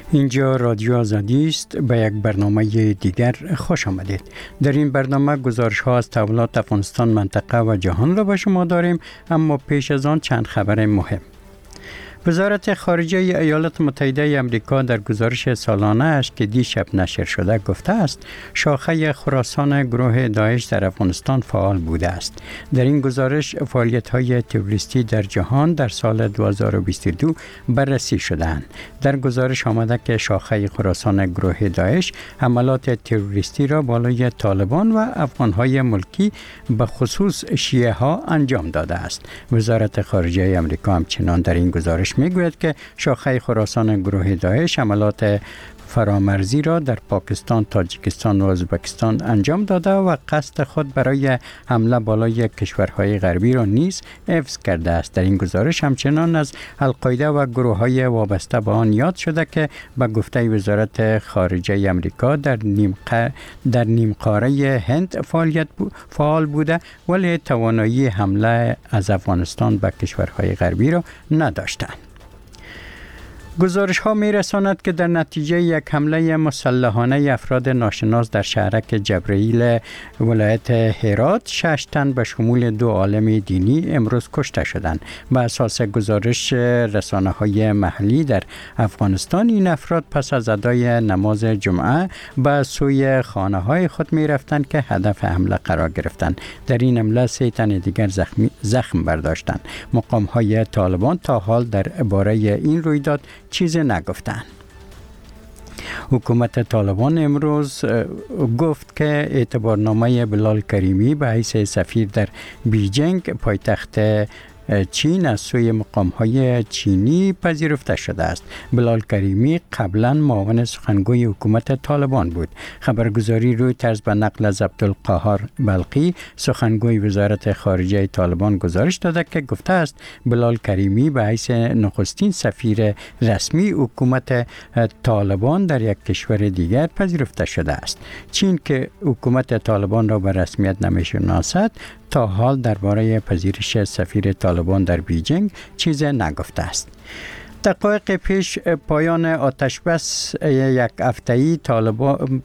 اینجا رادیو آزادی است. به یک برنامه دیگر خوش آمدید. در این برنامه گزارش ها از تحولات افغانستان، منطقه و جهان را به شما داریم، اما پیش از آن چند خبر مهم. وزارت خارجه ایالات متحده آمریکا در گزارش سالانه اش که دیشب نشر شده گفته است شاخه خراسان گروه داعش در افغانستان فعال بوده است. در این گزارش فعالیت‌های تروریستی در جهان در سال 2022 بررسی شده‌اند. در گزارش آمده که شاخه خراسان گروه داعش حملات تروریستی را بالای طالبان و افغان‌های ملکی به خصوص شیعه ها انجام داده است. وزارت خارجه آمریکا همچنان در این گزارش میگوید که شاخه خراسان گروه داعش حملات فرامرزی را در پاکستان، تاجیکستان و ازبکستان انجام داده و قصد خود برای حمله بالای کشورهای غربی را نیز حفظ کرده است. در این گزارش همچنان از القاعده و گروه‌های وابسته به آن یاد شده که به گفته وزارت خارجه آمریکا در نیمقاره هند فعال بوده، ولی توانایی حمله از افغانستان به کشورهای غربی را نداشتند. گزارش ها می رساند که در نتیجه یک حمله مسلحانه افراد ناشناس در شهرک جبرائیل ولایت هرات 6 تن به شمول 2 عالم دینی امروز کشته شدند. به اساس گزارش رسانه های محلی در افغانستان، این افراد پس از ادای نماز جمعه به سوی خانه های خود می رفتند که هدف حمله قرار گرفتند. در این حمله 3 تن دیگر زخم برداشتند. مقام های طالبان تا حال در باره این رویداد چیزی نگفتند. حکومت طالبان امروز گفت که اعتبارنامه بلال کریمی به حیث سفیر در بیجینگ پایتخت چین از سوی مقام‌های چینی پذیرفته شده است. بلال کریمی قبلا معاون سخنگوی حکومت طالبان بود. خبرگزاری رویترز به نقل از عبدالقاهر بلقی، سخنگوی وزارت خارجه طالبان، گزارش داده که گفته است بلال کریمی به حیث نخستین سفیر رسمی حکومت طالبان در یک کشور دیگر پذیرفته شده است. چین که حکومت طالبان را به رسمیت نمی‌شناسد، تا حال درباره پذیرش سفیر طالبان در بیجینگ چیزی نگفته است. دقایق پیش پایان آتشبس یک هفته‌ای طالبان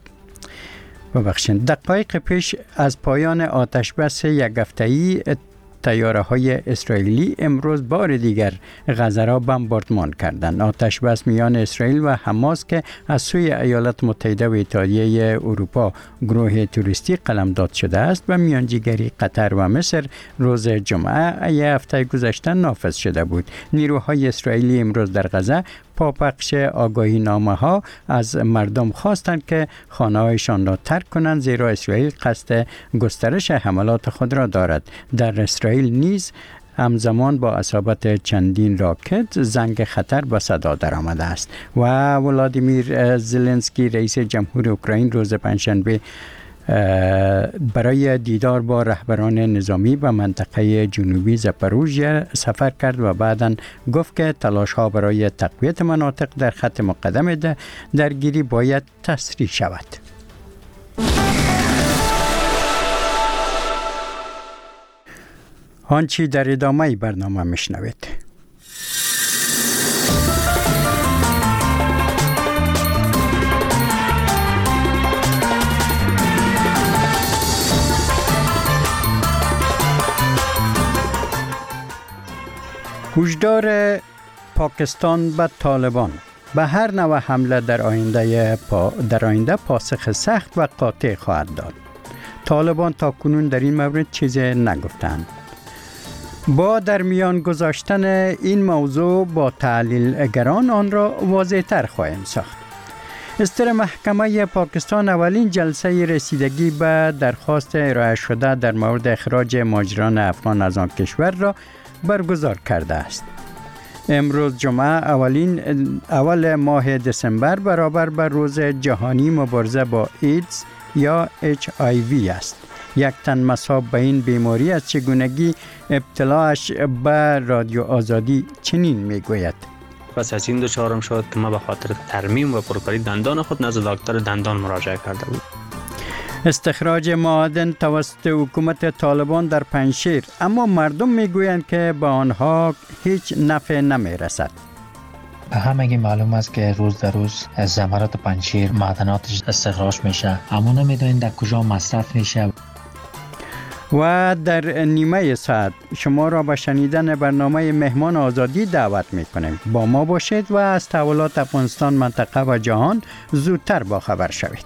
دقایق پیش از پایان آتشبس یک هفته‌ای طیاره های اسرائیلی امروز بار دیگر غزه را بمباردمان کردند. آتشبس میان اسرائیل و حماس که از سوی ایالات متحده و اتحادیه اروپا گروه توریستی قلمداد شده است و میانجیگری قطر و مصر روز جمعه یک هفته گذشته نافذ شده بود. نیروهای اسرائیلی امروز در غزه پاپخش آگاهی نامه ها از مردم خواستند که خانه هایشان را ترک کنند، زیرا اسرائیل قصد گسترش حملات خود را دارد. در اسرائیل نیز همزمان با اصابت چندین راکت زنگ خطر به صدا درآمده است و ولادیمیر زلنسکی رئیس جمهور اوکراین روز پنجشنبه برای دیدار با رهبران نظامی به منطقه جنوبی زاپاروژیا سفر کرد و بعداً گفت که تلاش‌ها برای تقویت مناطق در خط مقدم درگیری باید تسریع شود. آنچه در ادامه برنامه میشنوید. هشدار پاکستان به طالبان: به هر نوع حمله در آینده پاسخ سخت و قاطع خواهد داد. طالبان تا کنون در این مورد چیزی نگفتند. با در میان گذاشتن این موضوع با تحلیلگران آن را واضح‌تر خواهیم ساخت. استر محکمه پاکستان اولین جلسه رسیدگی به درخواست ارائه شده در مورد اخراج مهاجران افغان از آن کشور را برگزار کرده است. امروز جمعه اول ماه دسامبر برابر به روز جهانی مبارزه با ایدز یا HIV است. یک تن مصاب به این بیماری از چگونگی ابتلاش به رادیو آزادی چنین میگوید: پس از این دچارم شد که ما به خاطر ترمیم و پرکاری دندان خود نزد دکتر دندان مراجعه کرده بود. استخراج معادن توسط حکومت طالبان در پنجشیر، اما مردم میگویند که به آنها هیچ نفع نمیرسد. همگی معلوم است که روز در روز زمرات پنجشیر معدناتش استخراج میشه، اما نمیدونین در کجا مصرف میشه. و در نیمه ساعت شما را به شنیدن برنامه مهمان آزادی دعوت میکنیم. با ما باشید و از تحولات افغانستان، منطقه و جهان زودتر باخبر شوید.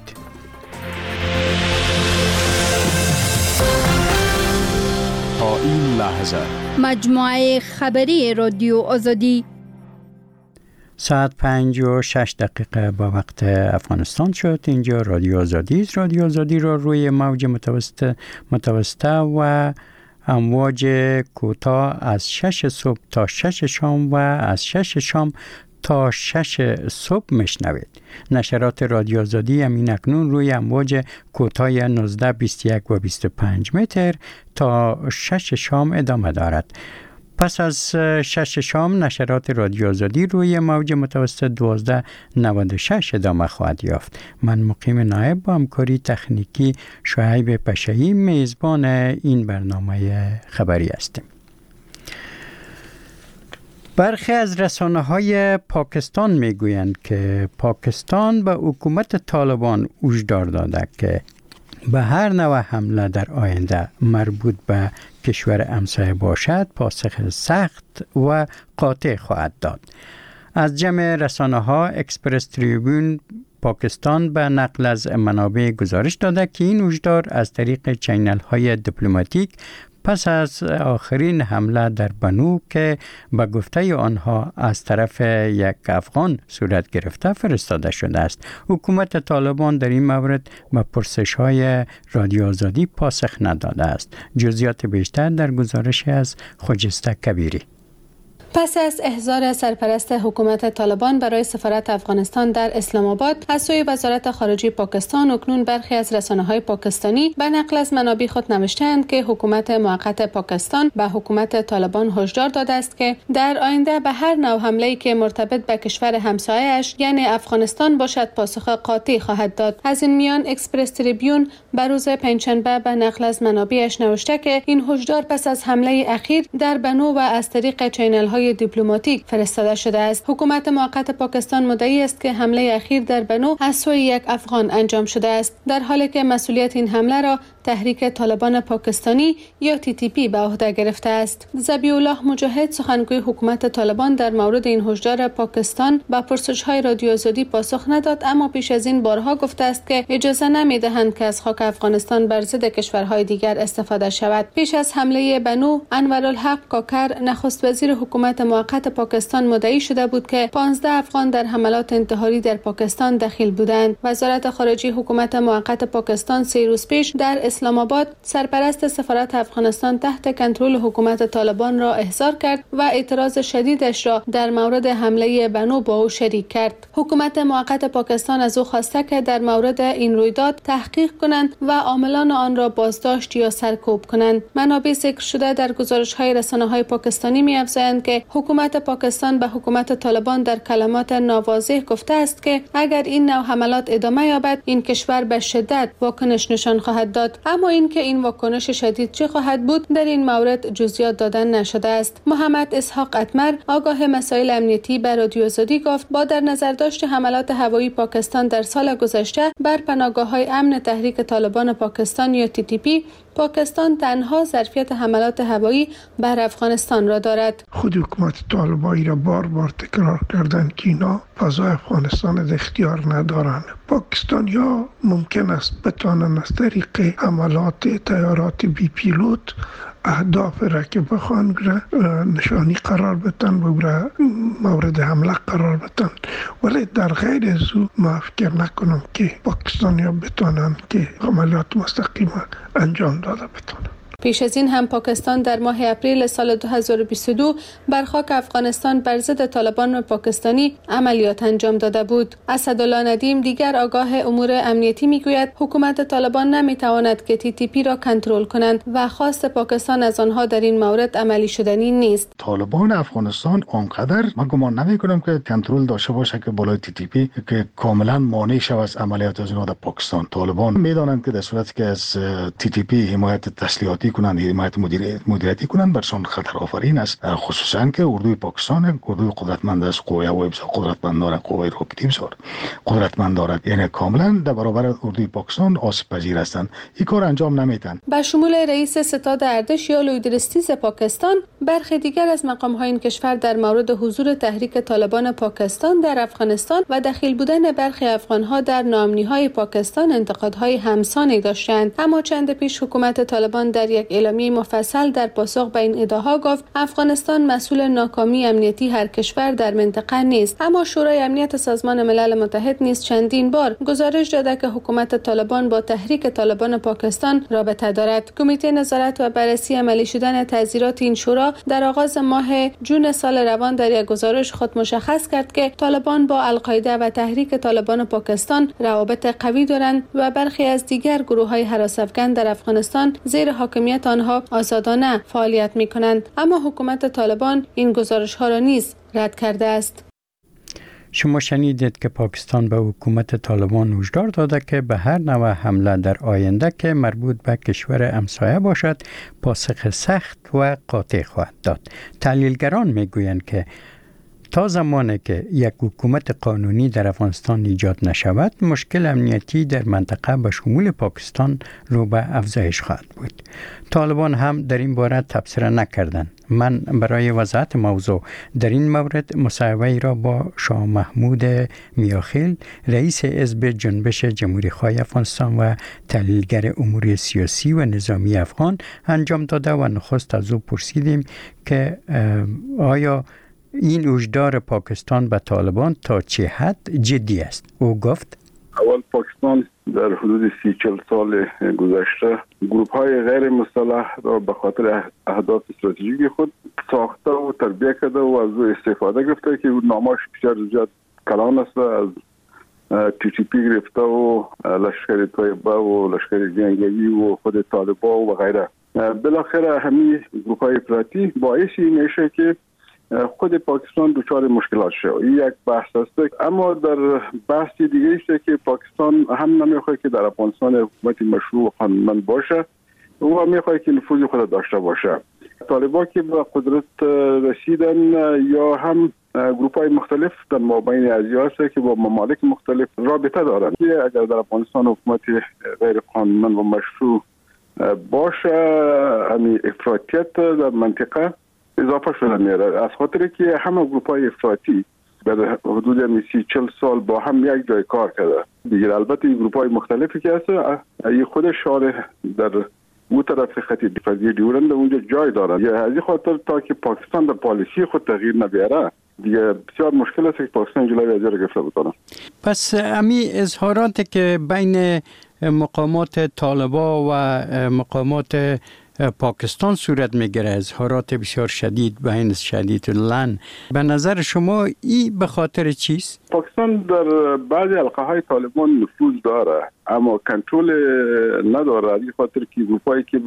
تا این لحظه مجموعه خبری رادیو آزادی ساعت 5:06 به وقت افغانستان شد. اینجا رادیو آزادی است. رادیو آزادی را روی موج متوسطه و امواج کوتاه از 6 صبح تا 6 شام و از 6 شام تا 6 صبح میشنوید. نشرات رادیو آزادی همین اکنون روی امواج کوتاه 19، 21 و 25 متر تا 6 شام ادامه دارد. پس از 6 شام نشرات رادیو آزادی روی موج متوسط 1296 ادامه خواهد یافت. من مقیم نایب با همکاری تکنیکی شعیب پشایی میزبان این برنامه خبری هستیم. برخی از رسانه‌های پاکستان میگویند که پاکستان به حکومت طالبان هشدار داده که به هر نوع حمله در آینده مربوط به کشور همسایه باشد پاسخ سخت و قاطع خواهد داد. از جمع رسانه‌ها اکسپرس تریبون پاکستان به نقل از منابع گزارش داده که این هشدار از طریق چینل‌های دیپلماتیک پس از آخرین حمله در بنو که به گفته آنها از طرف یک افغان صورت گرفته فرستاده شده است. حکومت طالبان در این مورد به پرسش‌های رادیو آزادی پاسخ نداده است. جزئیات بیشتر در گزارش از خجسته کبیری. پس از احضار سرپرست حکومت طالبان برای سفارت افغانستان در اسلام آباد از سوی وزارت خارجه پاکستان، اکنون برخی از رسانه‌های پاکستانی به نقل از منابع خود نوشته‌اند که حکومت موقت پاکستان به حکومت طالبان هشدار داده است که در آینده به هر نوع حمله‌ای که مرتبط به کشور همسایه‌اش یعنی افغانستان باشد پاسخ قاطع خواهد داد. از این میان اکسپرس تریبیون بر روز پنجشنبه به نقل از منابعش نوشته که این هشدار پس از حمله اخیر در بنو و از طریق چینل‌های دیپلماتیک فرستاده شده است. حکومت موقت پاکستان مدعی است که حمله اخیر در بنو از سوی یک افغان انجام شده است، در حالی که مسئولیت این حمله را تحریک طالبان پاکستانی یا TTP به عهده گرفته است. ذبیح الله مجاهد سخنگوی حکومت طالبان در مورد این هشدار پاکستان به پرسش‌های رادیو آزادی پاسخ نداد، اما پیش از این بارها گفته است که اجازه نمی‌دهند که از خاک افغانستان بر ضد کشورهای دیگر استفاده شود. پیش از حمله بنو، انورالحق کاکر نخست وزیر حکومت موقت پاکستان مدعی شده بود که 15 افغان در حملات انتحاری در پاکستان دخیل بودند. وزارت خارجه حکومت موقت پاکستان 3 روز پیش در اسلام آباد سرپرست سفارت افغانستان تحت کنترل حکومت طالبان را احضار کرد و اعتراض شدیدش را در مورد حمله بنو با او شریک کرد. حکومت موقت پاکستان از او خواسته که در مورد این رویداد تحقیق کنند و عاملان آن را بازداشت یا سرکوب کنند. منابع ذکر شده در گزارش‌های رسانه‌های پاکستانی می‌افزایند که حکومت پاکستان به حکومت طالبان در کلمات ناواضح گفته است که اگر این نوع حملات ادامه یابد این کشور به شدت واکنش نشان خواهد داد، اما اینکه این واکنش شدید چه خواهد بود در این مورد جزئیات دادن نشده است. محمد اسحاق اتمر آگاه مسائل امنیتی به رادیو آزادی گفت با در نظر داشت حملات هوایی پاکستان در سال گذشته بر پناهگاه‌های امن تحریک طالبان پاکستان یا TTP، پاکستان تنها ظرفیت حملات هوایی بر افغانستان را دارد. خود حکومت طالبانی را بار بار تکرار کردند که اینا فضای افغانستان در اختیار ندارند. پاکستانی‌ها ممکن است بتوانند از طریق حملات تیارات بی پیلوت اهداف را که بخوان نشانی قرار بدن و مورد حمله قرار بدن، ولی در غیر از او ما فکر نکنم که پاکستانی‌ها بتوانند که عملیات مستقیما انجام داده بتوانند. پیش از این هم پاکستان در ماه اپریل سال 2022 بر خاک افغانستان بر ضد طالبان پاکستانی عملیات انجام داده بود. اسدالله ندیم دیگر آگاه امور امنیتی میگوید حکومت طالبان نمیتواند که TTP را کنترل کنند و خواست پاکستان از آنها در این مورد عملی شدنی نیست. طالبان افغانستان آنقدر من گمان نمی‌کنم که کنترل داشته باشه که بالای TTP که کاملا مانع شود از عملیات از در پاکستان. طالبان میدانند که در صورتی که از TTP حمایت تسلیحاتی کنند، حمایت مدیریتی کنند، برشان خطر آفرین است. خصوصا که اردوی پاکستان اردوی قدرتمند است، قوه هوایی بسیار قدرتمند دارد، قوه راکتی بسیار قدرتمند دارد، یعنی کاملا در برابر اردوی پاکستان آسیب پذیر هستند. این کار انجام نمیتن. به شمول رئیس ستاد ارتش یا لویدرستیز پاکستان، برخی دیگر از مقام‌های این کشور در مورد حضور تحریک طالبان پاکستان در افغانستان و دخیل بودن برخی افغان‌ها در ناامنی‌های پاکستان انتقادهای همسانی داشتند. اما چند پیش حکومت طالبان در یک اعلامیه مفصل در پاسخ به این ادعاها گفت افغانستان مسئول ناکامی امنیتی هر کشور در منطقه نیست. اما شورای امنیت سازمان ملل متحد نیز چندین بار گزارش داده که حکومت طالبان با تحریک طالبان پاکستان رابطه دارد. کمیته نظارت و بررسی عملی شدن تعزیرات این شورا در آغاز ماه جون سال روان در یک گزارش خود مشخص کرد که طالبان با القاعده و تحریک طالبان پاکستان روابط قوی دارند و برخی از دیگر گروه‌های هراس افکن در افغانستان زیر حاکمیت آنها آزادانه فعالیت می‌کنند. اما حکومت طالبان این گزارش‌ها را نیز رد کرده است. شما شنیدید که پاکستان به حکومت طالبان هشدار داده که به هر نوع حمله در آینده که مربوط به کشور همسایه باشد پاسخ سخت و قاطع خواهد داد. تحلیلگران میگویند که تا زمانی که یک حکومت قانونی در افغانستان ایجاد نشود مشکل امنیتی در منطقه به شمول پاکستان رو به افزایش خواهد بود. طالبان هم در این باره تبصره نکردند. من برای وضاحت موضوع در این مورد مصاحبه را با شاه محمود میاخیل رئیس حزب جنبش جمهوری خواه افغانستان و تحلیلگر امور سیاسی و نظامی افغان انجام داده و نخست از او پرسیدیم که آیا این هشدار پاکستان به طالبان تا چه حد جدی است؟ او گفت اول پاکستان در حدود 30-40 سال گذشته گروه‌های غیر مسلح را به خاطر اهداف استراتژیکی خود ساخته و تربیت کرده و از او استفاده گرفته که نامش بسیار زیاد کلان است، از TTP گرفته و لشکر طیبه و لشکر جنگی و خود طالبان و غیره. بالاخره همین گروه‌های افراطی باعث این میشه که خود پاکستان دچار مشکلات شد. این یک بحث است. اما در بحث دیگه است که پاکستان هم نمیخواد که در افغانستان حکومت مشروع و قانونمند باشه و میخواد که نفوذ خود داشته باشه. طالبان که به قدرت رسیدن یا هم گروه‌های مختلف در مابین ازیا است که با ممالک مختلف رابطه دارند که اگر در افغانستان حکومت غیر قانونمند و مشروع باشه همین افراطیت در منطقه اضافه شده میره، از خاطر که همه گروه‌های افراطی در حدود 30-40 سال با هم یک جای کار کرده. دیگر البته این گروه‌های مختلفی که هست ای خود شارع در اون طرف خط دفاعی دیورند اونجا جای داره. یا از این خاطر تا که پاکستان در پالیسی خود تغییر نبیاره دیگه بسیار مشکل است که پاکستان جلوی از رو گرفته بتونه. پس امی اظهاراتی که بین مقامات طالبان و مقامات پاکستان صورت میگیره، اظهارات بسیار شدید بین شدید لن، به نظر شما این به خاطر چیست؟ پاکستان در بعضی حلقه‌های طالبان نفوذ داره اما کنترل نداره، از این خاطر که گروه‌هایی که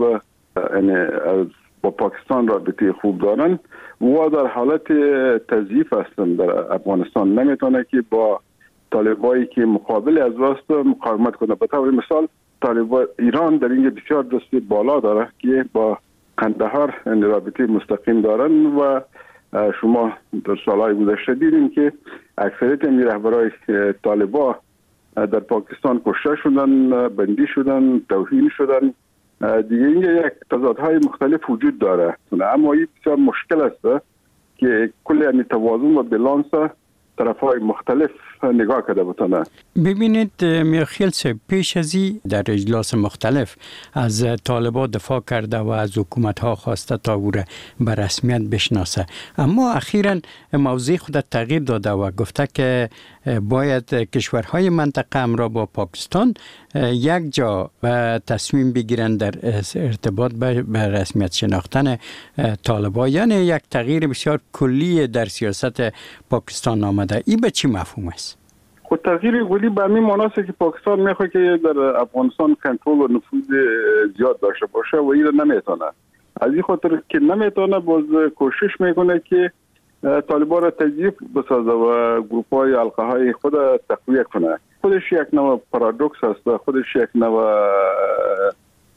با پاکستان رابطه خوب دارن و در حالت تضعیف هستن در افغانستان نمیتونه که با طالبایی که مقابل از راست مقاومت کنه. به طور مثال طالبان ایران در اینجا بسیار دست بالا داره که با قندهار رابطه مستقیم دارن و شما در سالهای گذشته دیدیم که اکثریت این رهبرای طالبان در پاکستان کشته شدن، بندی شدن، توهین شدن. دیگه اینجا یک تضادهای مختلف وجود داره، اما این بسیار مشکل است که کل این توازن و بالانس طرف‌های مختلف نگاه کرده بتونه. ببینید میاخیل صاحب، پیش از این در اجلاس مختلف از طالبان دفاع کرده و از حکومت‌ها خواسته تا او را به رسمیت بشناسه، اما اخیراً موضع خود تغییر داده و گفته که باید کشورهای منطقه همراه با پاکستان یک جا تصمیم بگیرن در ارتباط به رسمیت شناختن طالبان، یعنی یک تغییر بسیار کلی در سیاست پاکستان آمده. این به چی مفهوم است؟ خود تغییر کلی به همین معنی است که پاکستان میخواد که در افغانستان کنترل و نفوذ زیاد داشته باشه و این نمیتونه. از این خاطر که نمیتونه باز کوشش میکنه که طالبان را تضعیف بسازه و گروه‌های حلقه‌های خود تقویت کنه. خودش یک نوع پارادوکس است، خودش یک نوع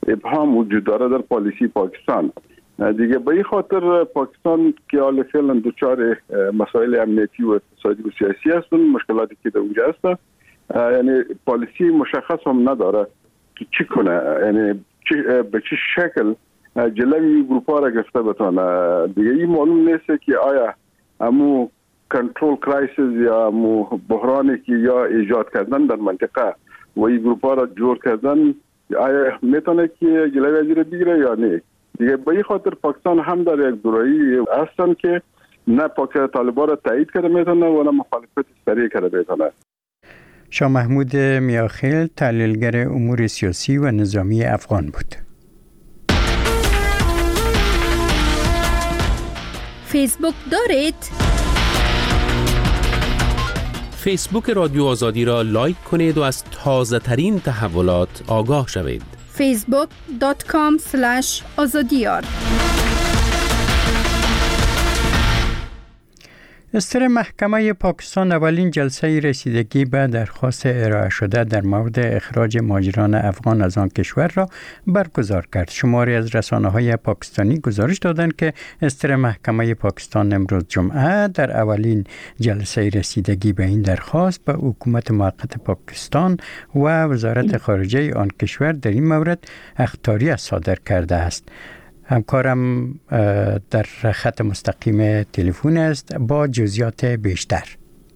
ابهام وجود داره در پالیسی پاکستان. دیگه به این خاطر پاکستان که حال فعلا دچار مسائل امنیتی و اقتصادی و سیاسی هستن، مشکلاتی که در اونجا هست، یعنی پالیسی مشخص هم نداره که چی کنه، یعنی به چه شکل جلوی گروپ‌ها را گرفته بتونه. دیگه این معلوم نیست که آیا امو کنترل کرایسیس یا امو بحرانی که یا ایجاد کردن در منطقه و این گروپ‌ها را جور کردن آیا میتونه که جلوی از را بگیره یا نه. دیگه به این خاطر پاکستان هم در یک دورایی هستن که نه طالبان را تایید کرده میتونه و نه مخالفت سریع کرده میتونه. شاه محمود میاخیل تحلیلگر امور سیاسی و نظامی افغان بود. فیسبوک دارید؟ فیسبوک رادیو آزادی را لایک کنید و از تازه ترین تحولات آگاه شوید. facebook.com/azadiyar استر محکمه پاکستان اولین جلسه رسیدگی به درخواست ارائه شده در مورد اخراج مهاجران افغان از آن کشور را برگزار کرد. شماری از رسانه‌های پاکستانی گزارش دادند که استر محکمه پاکستان امروز جمعه در اولین جلسه رسیدگی به این درخواست به حکومت موقت پاکستان و وزارت خارجه آن کشور در این مورد اخطاریه صادر کرده است. همکارم در خط مستقیم تلفن است با جزئیات بیشتر.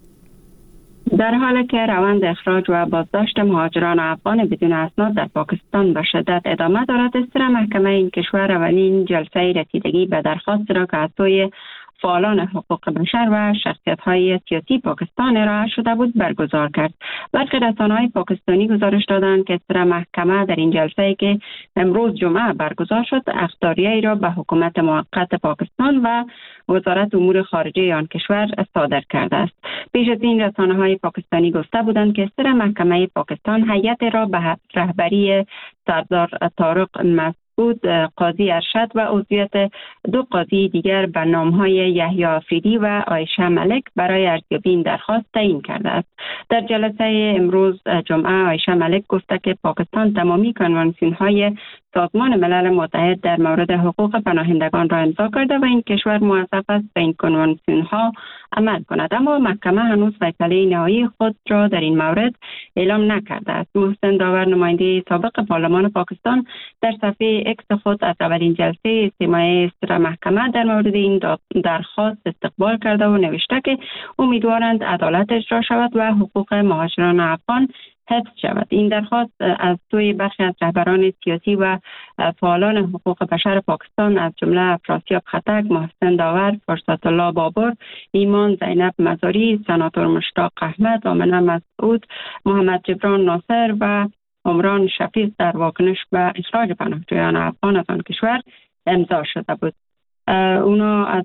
در حالی که روند اخراج و بازداشت مهاجران افغان بدون اسناد در پاکستان به شدت ادامه دارد، استر محکمه این کشور اولین جلسه رسیدگی به درخواست را که از سوی فعالان حقوق بشر و شخصیت‌های سیاسی پاکستان ارائه شده بود برگزار کرد. برخی رسانه‌های پاکستانی گزارش دادند که استر محکمه در این جلسه‌ای که امروز جمعه برگزار شد اخطاریه‌ای را به حکومت موقت پاکستان و وزارت امور خارجه آن کشور صادر کرده است. پیش از این رسانه‌های پاکستانی گفته بودند که استر محکمه پاکستان هیئت را به رهبری سردار طارق بود، قاضی ارشد و عضویت دو قاضی دیگر به نام‌های یحیی آفریدی و عایشه ملک برای ارزیابی این درخواست تعیین کرده است. در جلسه امروز جمعه عایشه ملک گفته که پاکستان تمامی کنوانسیون‌های سازمان ملل متحد در مورد حقوق پناهندگان را امضا کرده و این کشور موظف است به این کنوانسیون‌ها عمل کند، اما محکمه هنوز فیصله نهایی خود را در این مورد اعلام نکرده است. محسن داور نماینده سابق پارلمان پاکستان در صفحه اکس خود از اولین جلسه استماع استر محکمه در مورد این درخواست استقبال کرده و نوشته که امیدوارند عدالت اجرا شود و حقوق مهاجران افغان حفظ شود. این درخواست از سوی برخی از رهبران سیاسی و فعالان حقوق بشر پاکستان از جمله افراسیاب خطک، محسن داور، فرصت الله بابر، ایمان زینب مزاری، سناتور مشتاق احمد، آمنه مسعود، محمد جبران ناصر و عمران شفیق در واکنش به اخراج پناهجویان افغان از آن کشور امضا شده بود. اونا از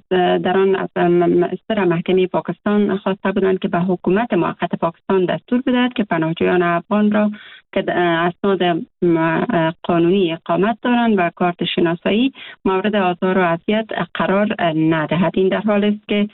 استر محکمه پاکستان خواسته بودند که به حکومت موقت پاکستان دستور بدهد که پناهجویان افغان را که اسناد قانونی اقامت دارند و کارت شناسایی مورد آزار و اذیت قرار ندهد. این در حال است که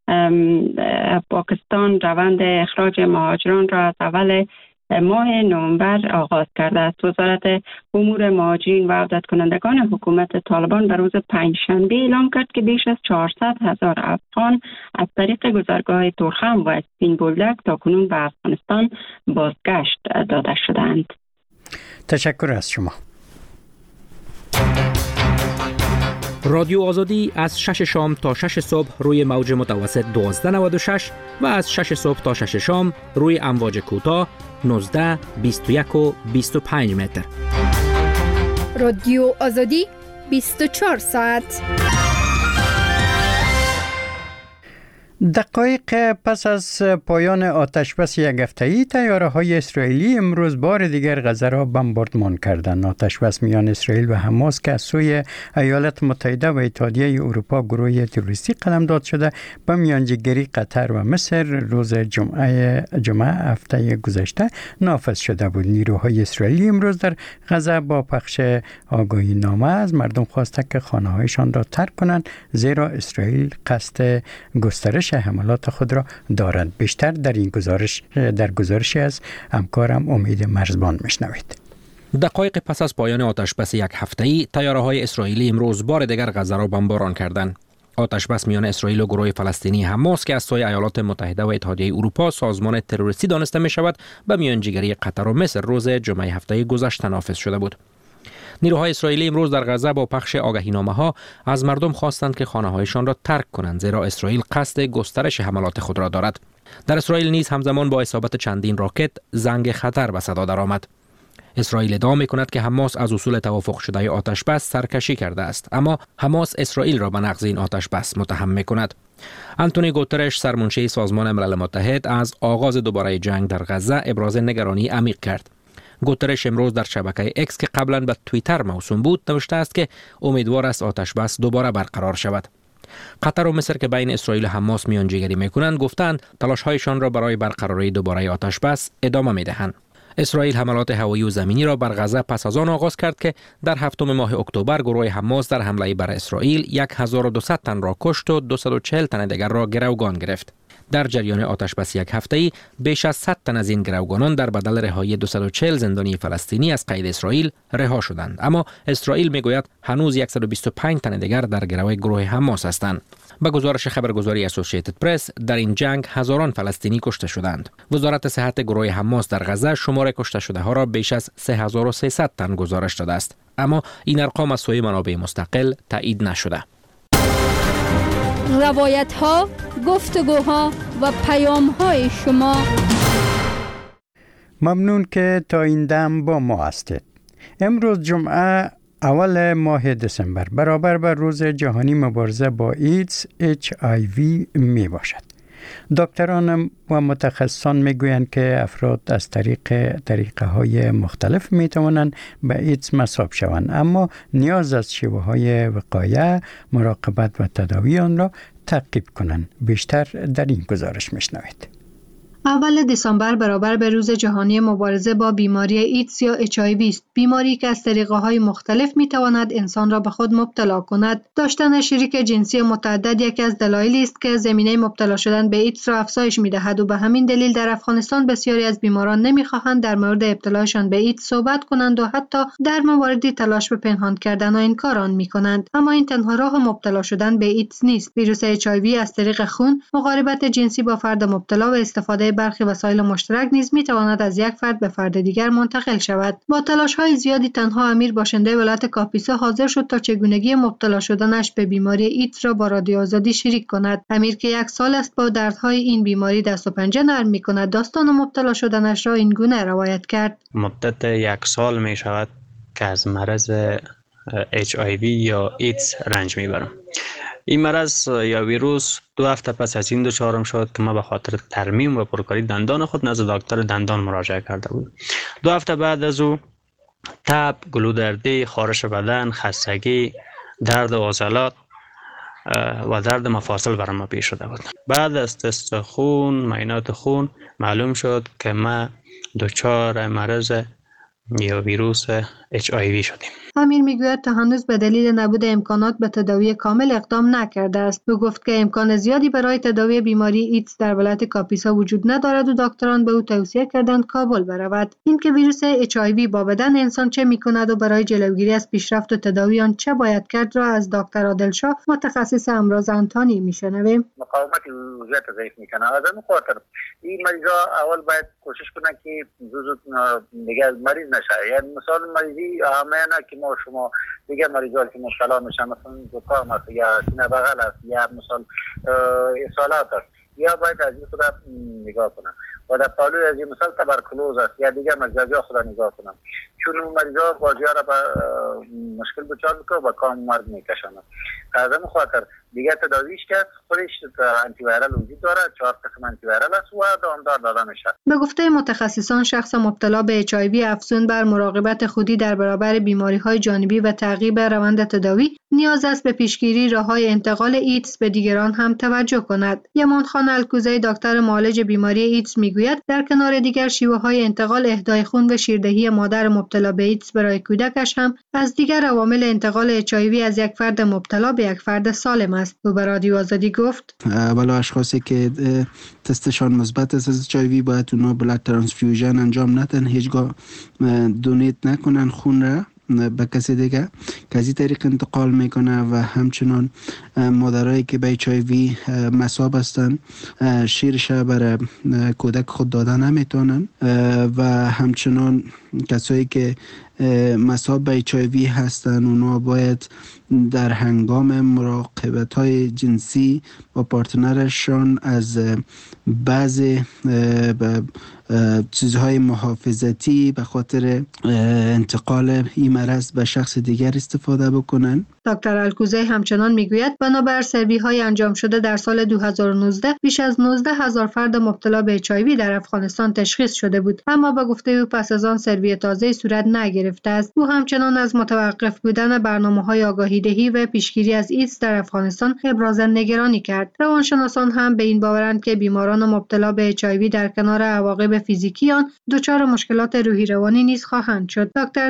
پاکستان روند اخراج مهاجران را از اول ماه نوامبر آغاز کرده است. وزارت امور مهاجرین و عودت کنندگان حکومت طالبان به روز پنجشنبه اعلام کرد که بیش از 400,000 افغان از طریق گذرگاه تورخم و اسپین بولدک تاکنون به افغانستان بازگشت داده شدند. تشکر از شما. رادیو آزادی از 6 شام تا 6 صبح روی موج متوسط 1296 و از 6 صبح تا 6 شام روی امواج کوتاه 19، 21 و 25 متر. رادیو آزادی 24 ساعت. دقایق پس از پایان آتشبس یک هفته‌ای طیاره‌های اسرائیلی امروز بار دیگر غزه را بمباردمان کردند. آتشبس میان اسرائیل و حماس که از سوی ایالات متحده و اتحادیه اروپا گروه تروریستی قلمداد شده به میانجیگری قطر و مصر روز جمعه هفته گذشته نافذ شده بود. نیروهای اسرائیلی امروز در غزه با پخش آگاهی نامه از مردم خواسته که خانه‌هایشان را ترک کنند، زیرا اسرائیل قصد گسترش حملات خود را دارد. بیشتر در این گزارشی از همکارم امید مرزبان میشنوید. دقایق پس از پایان آتشبس یک هفته‌ای، تیاره‌های اسرائیلی امروز بار دیگر غزه را بمباران کردند. آتشبس میان اسرائیل و گروه فلسطینی حماس که از سوی ایالات متحده و اتحادیه اروپا سازمان تروریستی دانسته می شود، به میانجیگری قطر و مصر روز جمعه هفته گذشته نافذ شده بود. نیروهای اسرائیلی امروز در غزه با پخش آگهینامه‌ها از مردم خواستند که خانه‌هایشان را ترک کنند، زیرا اسرائیل قصد گسترش حملات خود را دارد. در اسرائیل نیز همزمان با اصابت چندین راکت زنگ خطر به صدا درآمد. اسرائیل ادعا می‌کند که حماس از اصول توافق شده آتشبس سرکشی کرده است، اما حماس اسرائیل را به نقض این آتشبس متهم می‌کند. آنتونی گوترش، سرمنشی سازمان ملل متحد، از آغاز دوباره جنگ در غزه ابراز نگرانی عمیق کرد. گوترش امروز در شبکه اکس که قبلا به توییتر موسوم بود نوشته است که امیدوار است آتشبس دوباره برقرار شود. قطر و مصر که بین اسرائیل و حماس میانجیگری می‌کنند گفتند تلاش‌هایشان را برای برقراری دوباره آتشبس ادامه می‌دهند. اسرائیل حملات هوایی و زمینی را بر غزه پس از آن آغاز کرد که در هفتم ماه اکتبر گروه حماس در حمله بر اسرائیل 1200 تن را کشت و 240 تن دیگر را گروگان گرفت. در جریان آتشبس یک هفته‌ای بیش از 100 تن از این گروگانان در بدل رهایی 240 زندانی فلسطینی از قید اسرائیل رها شدند، اما اسرائیل میگوید هنوز 125 تن دیگر در گروه حماس هستند. به گزارش خبرگزاری اسوسییتد پرس، در این جنگ هزاران فلسطینی کشته شدند. وزارت صحت گروه حماس در غزه شمار کشته شده ها را بیش از 3300 تن گزارش داده است، اما این ارقام از سوی منابع مستقل تایید نشده. روایت ها، گفتگوها و پیام های شما. ممنون که تا این دم با ما هستید. امروز جمعه اول ماه دسامبر برابر با روز جهانی مبارزه با ایدز HIV می باشد. دکتران و متخصصان می گویند که افراد از طریقه های مختلف می توانند به ایدز مصاب شوند، اما نیاز از شیوه های وقایه، مراقبت و تداوی آن را تعقیب کنند. بیشتر در این گزارش می شنوید. اول دسامبر برابر به روز جهانی مبارزه با بیماری ایدز یا HIV است. بیماری که از طریقه‌های مختلف می‌تواند انسان را به خود مبتلا کند. داشتن شریک جنسی متعدد یکی از دلایلی است که زمینه مبتلا شدن به ایدز را افزایش می‌دهد و به همین دلیل در افغانستان بسیاری از بیماران نمی‌خواهند در مورد ابتلاشان به ایدز صحبت کنند و حتی در مواردی تلاش به پنهان کردن این کار آن می‌کنند. اما این تنها راه مبتلا شدن به ایدز نیست. ویروس HIV از طریق خون، مقاربت جنسی با فرد مبتلا و استفاده برخی وسایل مشترک نیز می‌تواند از یک فرد به فرد دیگر منتقل شود. با تلاش‌های زیادی تنها امیر باشنده ولایت کاپیسا حاضر شد تا چگونگی مبتلا شدنش به بیماری ایدز را با رادیو آزادی شریک کند. امیر که 1 سال است با دردهای این بیماری دست و پنجه نرم می‌کند، داستان مبتلا شدنش را این گونه روایت کرد. مدت 1 سال می‌شود که از مرض HIV یا ایدز رنج می‌برم. این مرض یا ویروس 2 هفته پس از این دچارم شد که من به خاطر ترمیم و پرکاری دندان خود نزد دکتر دندان مراجعه کرده بودم. 2 هفته بعد از او تب، گلودردی، خارش بدن، خستگی، درد عضلات و درد مفاصل برام ما پیش شده بود. بعد از تست خون، معاینات خون معلوم شد که من دچار مرض یا ویروس HIV شدیم. امیر میگوید تا هنوز به دلیل نبود امکانات به تداوی کامل اقدام نکرده است. او گفت که امکان زیادی برای تداوی بیماری ایدز در ولایت کاپیسا وجود ندارد و دکتران به او توصیه کردند کابل برود. اینکه ویروس HIV با بدن انسان چه میکند و برای جلوگیری از پیشرفت و تداوی آن چه باید کرد را از دکتر عادلشاه، متخصص امراض انتانی میشنویم. مقاومت وضعیت ضعیف میکنه. از این خاطر این مریضا اول باید کوشش کنن که زود دیگه مریض نشه. یعنی مثلا مریضی همه که ما شما دیگه مریضا که مشکل میشن، مثلا زکام است یا سینه بغل است یا مثلا اسهالات است، یا باید از این خدا نگاه کنن و در پالوی از این مثلا تبرکلوز است یا دیگه مریضا خدا نگاه کنن، چون مریضا بازی‌ها را به مشکل دچار میکنه و کام مرگ میکشن. از این خاطر دیگه تداویش کرد، خودش آنتی ویرال وجود داره، 4 قسم آنتی ویرال است و دامدار داده میشه. به گفته متخصصان، شخص مبتلا به HIV افزون بر مراقبت خودی در برابر بیماری‌های جانبی و تعقیب روند تداوی نیاز است به پیشگیری راه‌های انتقال ایدز به دیگران هم توجه کند. یمان خان الکوزی، دکتر معالج بیماری ایدز میگوید در کنار دیگر شیوه‌های انتقال، اهدای خون و شیردهی مادر مبتلا مبتلا به ایدز برای کودکش هم از دیگر عوامل انتقال HIV از یک فرد مبتلا به یک فرد سالم است. او به رادیو آزادی گفت: اولا اشخاصی که تستشان مثبت است از HIV باید اونا بلاد ترانسفیوژن انجام ندن، هیچگاه دونیت نکنن خون را به کسی دیگه که از این طریق انتقال میکنه و همچنان مادرایی که به HIV مصاب هستن شیرش برای کودک خود دادن نمیتونن و همچنان کسایی که مصاب به HIV هستن اونا باید در هنگام مراقبت های جنسی با پارتنرشان از بعضی چیزهای محافظتی به خاطر انتقال این مرض به شخص دیگر استفاده بکنن. دکتر الکوزی همچنان میگوید بنابر سروی های انجام شده در سال 2019 بیش از 19,000 فرد مبتلا به HIV در افغانستان تشخیص شده بود، اما به گفته او پس از آن سروی تازه صورت نگرفته است. او همچنان از متوقف بودن برنامه‌های آگاهی‌دهی و پیشگیری از ایدز در افغانستان ابراز نگرانی کرد. روانشناسان هم به این باورند که بیماران مبتلا به HIV در کنار عواقب فیزیکی آن دچار مشکلات روحی روانی نیز خواهند شد. دکتر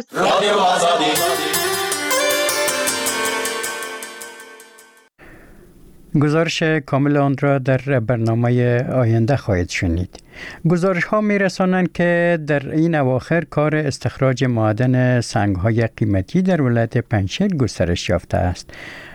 گزارش کامل آن را در برنامه آینده خواهید شنید. گزارش ها می رسانند که در این اواخر کار استخراج معدن سنگ های قیمتی در ولایت پنجشیر گسترش یافته است.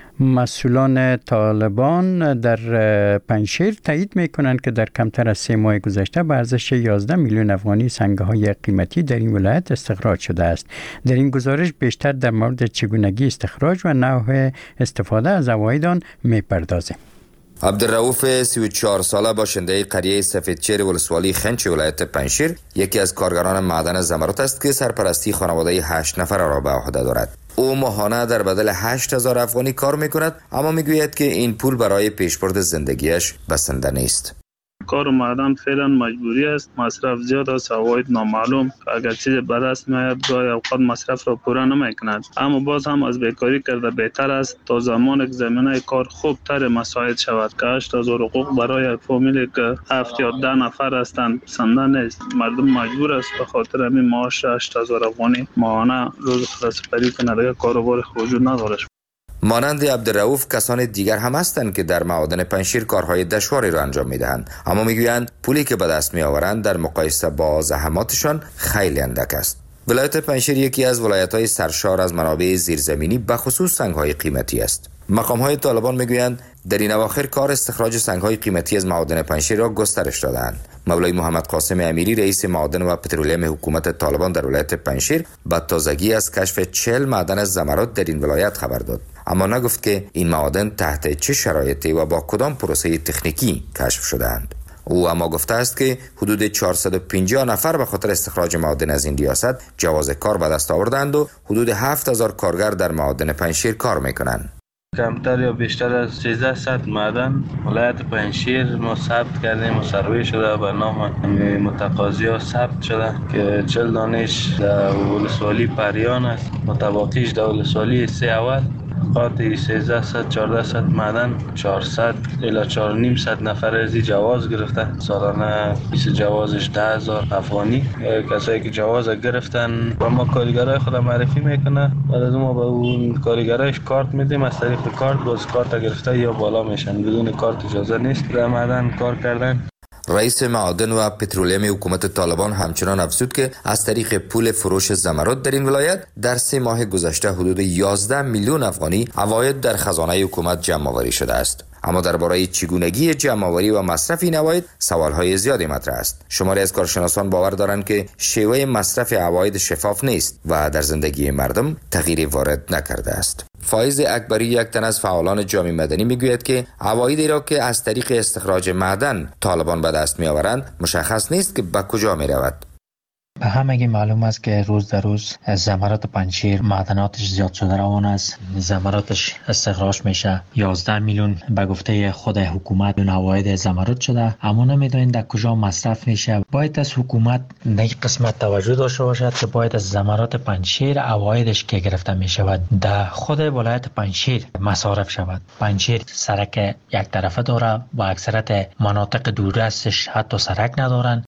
مسئولان طالبان در پنجشیر تایید می کنند که در کمتر از 3 ماه گذشته به ارزش 11 میلیون افغانی سنگ‌های قیمتی در این ولایت استخراج شده است. در این گزارش بیشتر در مورد چگونگی استخراج و نوع استفاده از عواید آن می پردازیم. عبدالرؤوف 34 ساله باشنده قریه سفیدچیر ولسوالی خنچ ولایت پنجشیر یکی از کارگران معدن زمرد است که سرپرستی خانواده 8 نفر را به عهده دارد. او ماهانه در بدل 8,000 افغانی کار میکند، اما میگوید که این پول برای پیشبرد زندگیش بسنده نیست. کار معدن فعلا مجبوری است، مصرف زیاد است، عواید نامعلوم، اگر چیز به دست میاد گاهی اوقات مصرف را پورا نمیکند، اما باز هم از بیکاری کرده بهتر است تا زمان که زمینه کار خوب تر مساعد شود که 8,000 حقوق برای یک فامیلی که 7 یا 10 نفر هستند بسنده نیست. مردم مجبور است به خاطر همین معاش 8,000 افغانی ماهانه روز خلاص‌پری کنه، دیگر کاروبار وجود ندارد. مانند عبدالرؤوف کسان دیگر هم هستند که در معادن پنجشیر کارهای دشواری را انجام میدهند، اما میگویند پولی که به دست میآورند در مقایسه با زحماتشان خیلی اندک است. ولایت پنجشیر یکی از ولایت‌های سرشار از منابع زیرزمینی به خصوص سنگ‌های قیمتی است. مقام‌های طالبان میگویند در این اواخر کار استخراج سنگ‌های قیمتی از معادن پنجشیر را گسترش دادند. مولای محمد قاسم امیری رئیس معادن و پترولیم حکومت طالبان در ولایت پنجشیر با تازگی از کشف 40 معدن زمرد در این ولایت خبر داد، اما نگفت که این معادن تحت چه شرایطی و با کدام پروسه تکنیکی کشف شده‌اند. او اما گفته است که حدود 450 نفر به خاطر استخراج معادن از این ریاست جواز کار به دست آوردند و حدود 7,000 کارگر در معادن پنجشیر کار میکنند. کمتر یا بیشتر از 1300 معدن ولایت پنجشیر ما ثبت کردیم و سروی شده به نام متقاضی‌ها ثبت شده که 40 دانش در ولسوالی پریان است، متباقیش در ولسوالی 3 اول قاطی 1300 1400 معدن 400 الی 4500 نفر از جواز گرفته، سالانه بیس جوازش 10,000 افغانی. کسایی که جواز گرفتن و ما کارگرای خود معرفی میکنه، بعد از ما به اون کارگرایش کارت میدیم، از طریق کارت باز کارت گرفته یا بالا میشن، بدون کارت اجازه نیست در معدن کار کردن. رئیس معادن و پترولیم حکومت طالبان همچنان افزود که از طریق پول فروش زمرد در این ولایت در 3 ماه گذشته حدود 11 میلیون افغانی عواید در خزانه حکومت جمع آوری شده است. اما درباره چگونگی جمع آوری و مصرف این عواید سوال‌های زیادی مطرح است. شماری از کارشناسان باور دارند که شیوه مصرف عواید شفاف نیست و در زندگی مردم تغییری وارد نکرده است. فایز اکبری یک تن از فعالان جامعه مدنی میگوید که عوایدی را که از طریق استخراج معدن طالبان به دست میآورند مشخص نیست که به کجا میرود. به همگی معلوم است که روز در روز زمرد پنجشیر معدناتش زیاد شده روان است. زمراتش استخراج میشه. 11 میلیون به گفته خود حکومت عواید زمرد شده، اما نمیدونید در کجا مصرف میشه. باید از حکومت در این قسمت توجه داشته باشد که باید از زمرد پنجشیر عوایدش که گرفته میشود در خود ولایت پنجشیر مصارف شود. پنجشیر سرک یک طرفه داره و اکثرت مناطق دوردستش حتی سرک ندارند.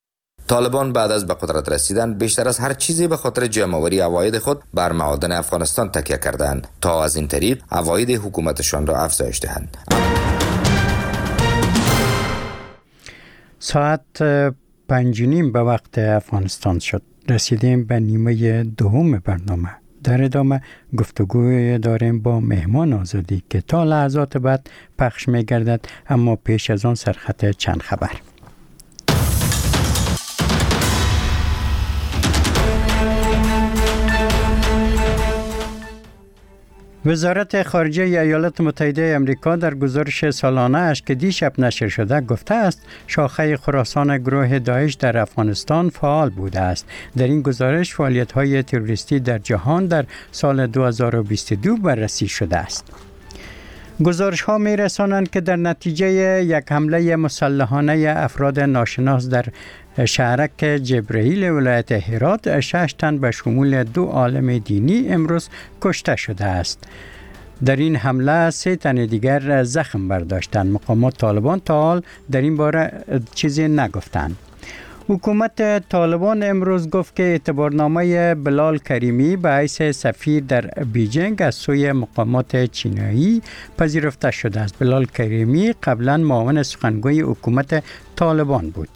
طالبان بعد از به قدرت رسیدن بیشتر از هر چیزی به خاطر جمع‌آوری عواید خود بر معادن افغانستان تکیه کردند تا از این طریق عواید حکومتشان را افزایش دهند. ساعت 5:30 به وقت افغانستان شد. رسیدیم به نیمه دوم برنامه. در ادامه گفتگوی داریم با مهمان آزادی که تا لحظات بعد پخش می گردد، اما پیش از آن سرخط چند خبر. وزارت خارجه ایالات متحده آمریکا در گزارش سالانه اش که دیشب نشر شده گفته است شاخه خراسان گروه داعش در افغانستان فعال بوده است. در این گزارش فعالیت‌های تروریستی در جهان در سال 2022 بررسی شده است. گزارش ها می رسانند که در نتیجه یک حمله مسلحانه افراد ناشناس در شهرک جبرئیل ولایت هرات 6 تن به شمول 2 عالم دینی امروز کشته شده است. در این حمله 3 تن دیگر زخم برداشتند. مقامات طالبان تا حال در این باره چیزی نگفتند. حکومت طالبان امروز گفت که اعتبارنامه بلال کریمی به حیث سفیر در بیجینگ از سوی مقامات چینی پذیرفته شده است. بلال کریمی قبلا معاون سخنگوی حکومت طالبان بود.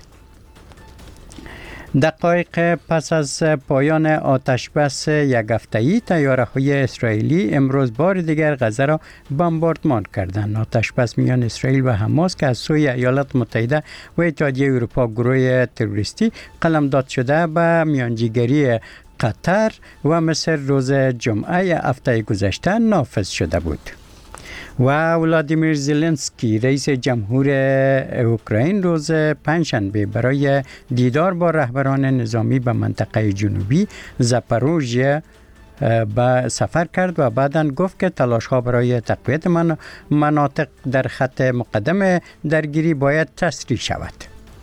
دقایق پس از پایان آتش بس یک هفته‌ای طیاره‌های اسرائیلی امروز بار دیگر غزه را بمباردمان کردند. آتش بس میان اسرائیل و حماس که از سوی ایالات متحده و اتحادیه اروپا گروه تروریستی قلمداد شده به میانجیگری قطر و مصر روز جمعه هفته گذشته نافذ شده بود. و ولادیمیر زلنسکی رئیس جمهور اوکراین روز پنجشنبه برای دیدار با رهبران نظامی به منطقه جنوبی زاپاروژیا به سفر کرد و بعداً گفت که تلاش‌ها برای تقویت مناطق در خط مقدم درگیری باید تسریع شود.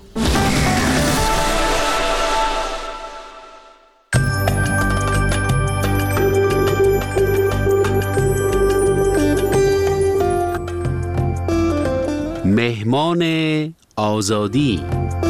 مهمان آزادی.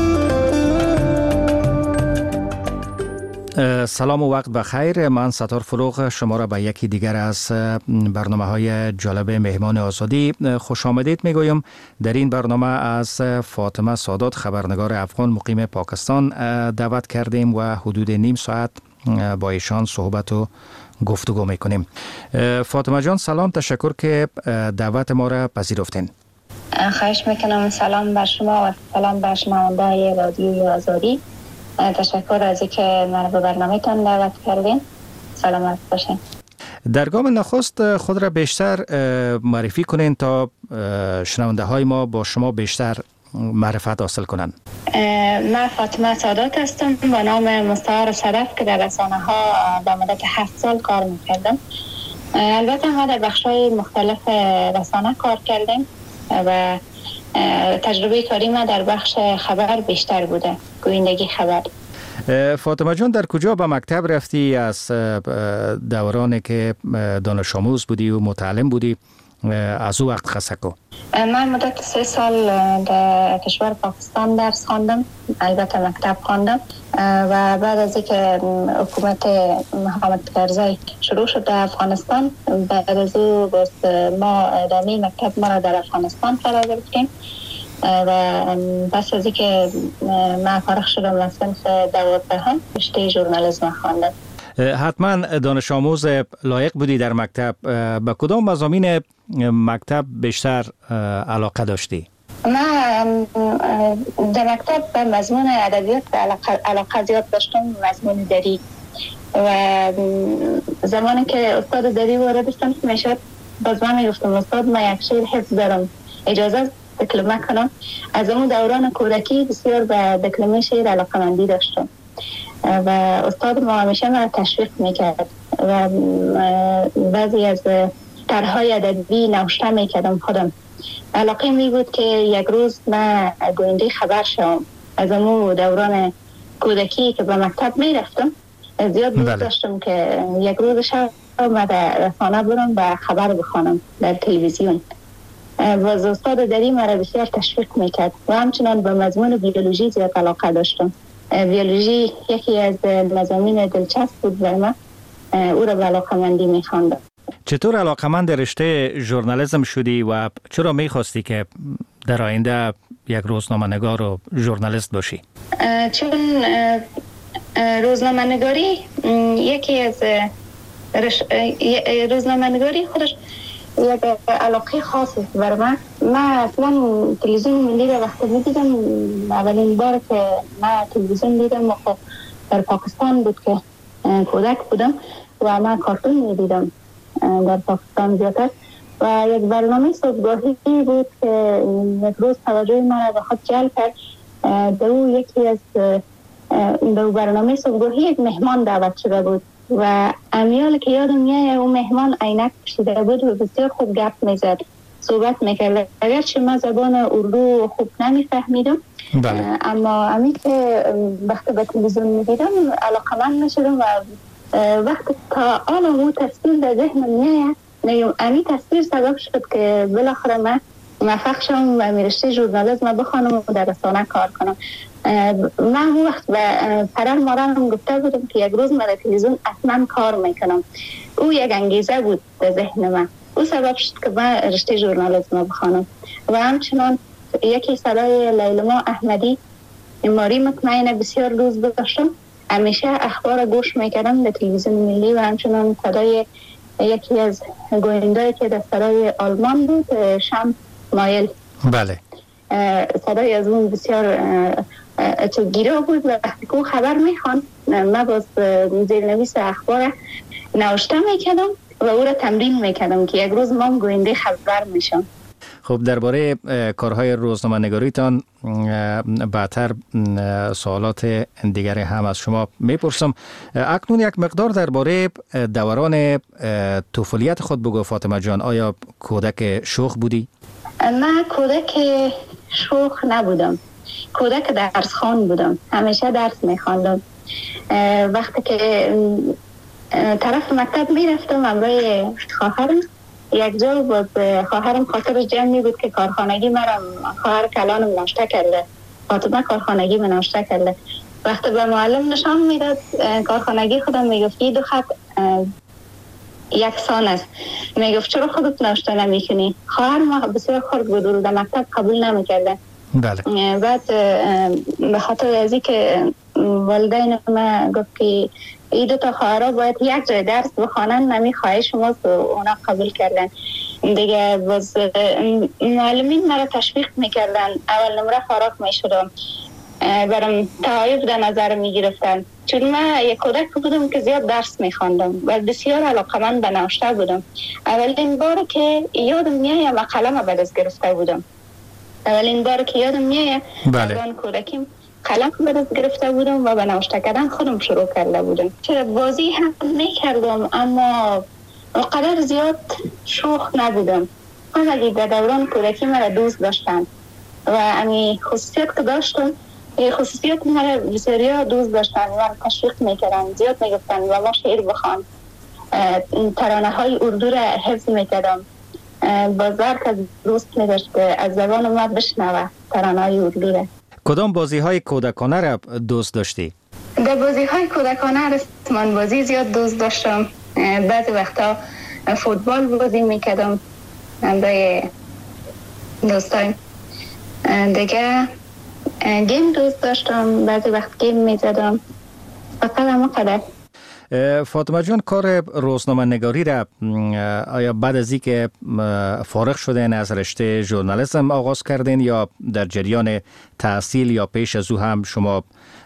سلام و وقت بخیر. من ستار فروغ شما را به یکی دیگر از برنامه‌های جالب مهمان آزادی خوش آمدید میگویم. در این برنامه از فاطمه سادات خبرنگار افغان مقیم پاکستان دعوت کردیم و حدود نیم ساعت با ایشان صحبت و گفتگو میکنیم. فاطمه جان سلام، تشکر که دعوت ما را پذیرفتین. خواهش میکنم. سلام بر شما و سلام بر شنونده‌های رادیوی آزادی. تشکر از اینکه من به برنامه‌تان دعوت کردین. سلامت باشین. در گام نخست خود را بیشتر معرفی کنین تا شنونده های ما با شما بیشتر معرفت حاصل کنند. من فاطمه سادات هستم با نام مستعار صدف که در رسانه ها در مدت 7 سال کار میکردم. البته ما در بخش‌های مختلف رسانه کار کردیم و تجربه کاری ما در بخش خبر بیشتر بوده، گویندگی خبر. فاطمه جان در کجا به مکتب رفتی؟ از دورانی که دانش آموز بودی و متعلم بودی از او وقت خصه کو. من مدت 3 سال در کشور پاکستان درس خواندم، البته مکتب خواندم و بعد از اینکه حکومت محمد کرزی شروع شد در افغانستان، بعد از او باز ما ادامه مکتب ما را در افغانستان فرا گرفتیم و پس از اینکه من فارغ شدم از صنف 12 رشته ژورنالیسم خواندم. حتما دانش آموز لایق بودی در مکتب. به کدام مضامین مکتب بیشتر علاقه داشتی؟ من در مکتب به مضمون ادبیات علاقه زیاد داشتم، مضمون دری. و زمانی که استاد دری وارد شدم میشد باز من میگفتم استاد من یک شعر حفظ دارم، اجازه دکلمه کنم. از اون دوران کودکی بسیار به دکلمه شعر علاقه‌مندی داشتم و استاد ما همیشه من تشویق میکرد و بعضی از طرح‌های ادبی نوشته میکردم خودم. علاقه می بود که یک روز من گوینده خبر شوم. از اون دوران کودکی که به مکتب میرفتم زیاد دوست داشتم که یک روز شب من در رسانه برم و خبر بخوانم در تلویزیون. و استاد دری مرا بسیار تشویق میکرد و همچنان به مضمون بیولوژی زیاد علاقه داشتم. بیولوژی یکی از مضامین دلچسب بود برای من. او را به علاقه‌مندی می‌خواندم. چطور علاقه‌مند رشته ژورنالیسم شدی و چرا می‌خواستی که در آینده یک روزنامه‌نگار و ژورنالیست باشی؟ چون روزنامه‌نگاری یکی از روزنامه‌نگاری خودش یک علاقه خاصی است برای من. من اصلا تلویزیون ملی را وقتی می‌دیدم، اولین بار که من تلویزیون دیدم در پاکستان بود که کودک بودم و من کارتون می‌دیدم در پاکستان زیادتر و یک برنامه صبحگاهی بود که یک روز توجه من به خود جلب کرد. در برنامه صبحگاهی یک مهمان دعوت شده بود و امیال که یادم میاد اون مهمان عینک پوشیده بود و بسیار خوب گپ میزد، صحبت میکرد. اگرچه من زبان اردو خوب نمیفهمیدم، اما امی که وقتی به تلویزیون میدیدم علاقه‌مند میشدم و وقتی تا آن اون تصویر در ذهنم میاد، امی تصویر سبب شد که بالاخره من موفق شدم و رشته ژورنالیسم بخوانم و در رسانه کار کنم. من اون وقت به پدر مادرم گفته بودم که یک روز من در تلویزیون اصلا کار میکنم. او یک انگیزه بود در ذهن من، او سبب شد که من رشته ژورنالیسم بخوانم. و همچنان یکی صدای لیلما احمدی ماری مطمئنه بسیار دوست داشتم، همیشه اخبار گوش میکردم در تلویزیون ملی و همچنان صدای یکی از گوینده‌ای که در صدای آلمان بود، شم مایل. بله. صدای از اون بسیار گیره بود و وقتی که خبر میخوان من باز زیرنویس اخبار نوشته میکردم و او را تمرین میکردم که یک روز ما گوینده خبر میشم. خب درباره کارهای روزنامه‌نگاریتان بعدتر سوالات دیگری هم از شما میپرسم. اکنون یک مقدار درباره دوران طفولیت خود بگو فاطمه جان. آیا کودک شوخ بودی؟ من کودک شوخ نبودم، کودک درس خوان بودم، همیشه درس میخواندم. وقتی که طرف مکتب میرفتم همراه خواهرم، یک جا باز خواهرم خاطرش جمعی بود که کارخانگی مرم خواهر کلانم ناشته کرده، فاطمه کارخانگی من ناشته کرده. وقتی به معلم نشان میداد کارخانگی خودم میگفت این دو خط یکسان است، میگفت چرا خودت ناشته نمیکنی؟ خواهر ما بسیار خرد بود و در مکتب قبول نمیکردن. بله. بعد به خاطر از این که والدین ما گفت که این دو تا خواهرها باید یک جای درس بخوانن، نمی خواهش ماست و اونا قبول کردن دیگه. باز معلمین مرا تشویق میکردن، اول نمره فارغ میشدم، برام تعایب در نظر میگرفتن چون من یک کودک بودم که زیاد درس میخواندم و بسیار علاقه‌مند به نوشته بودم. اولین بار که یادم میاد و قلم به دست گرفته بودم، اولین بار که یادم میاد از کودکیم قلم به دست گرفته بودم و به نوشته کردن خودم شروع کرده بودم. چرا بازی هم میکردم اما اونقدر زیاد شوخ نبودم. همگی در دوران کودکی مرا دوست داشتن و امی خصوصیت که داشتم، خصوصیت مرا بسیار دوست داشتن و تشویق میکردن، زیاد میگفتن و ما شعر بخوان، ترانه های اردو را حفظ میکردم. بازار که دوست میداشت از زبان ما بشنوه ترانه های اردو را. کدام بازی های کودکانه را دوست داشتی؟ در بازی های کودکانه رسمان بازی زیاد دوست داشتم. بعضی وقتا فوتبال بازی میکردم با دوستایم. دیگه گیم دوست داشتم، بعضی وقت گیم میزدم. فقط همه قدر. فاطمه جان، کار روزنامه نگاری را آیا بعد از این که فارغ شدین از رشته ژورنالیسم آغاز کردین یا در جریان تحصیل یا پیش از او هم شما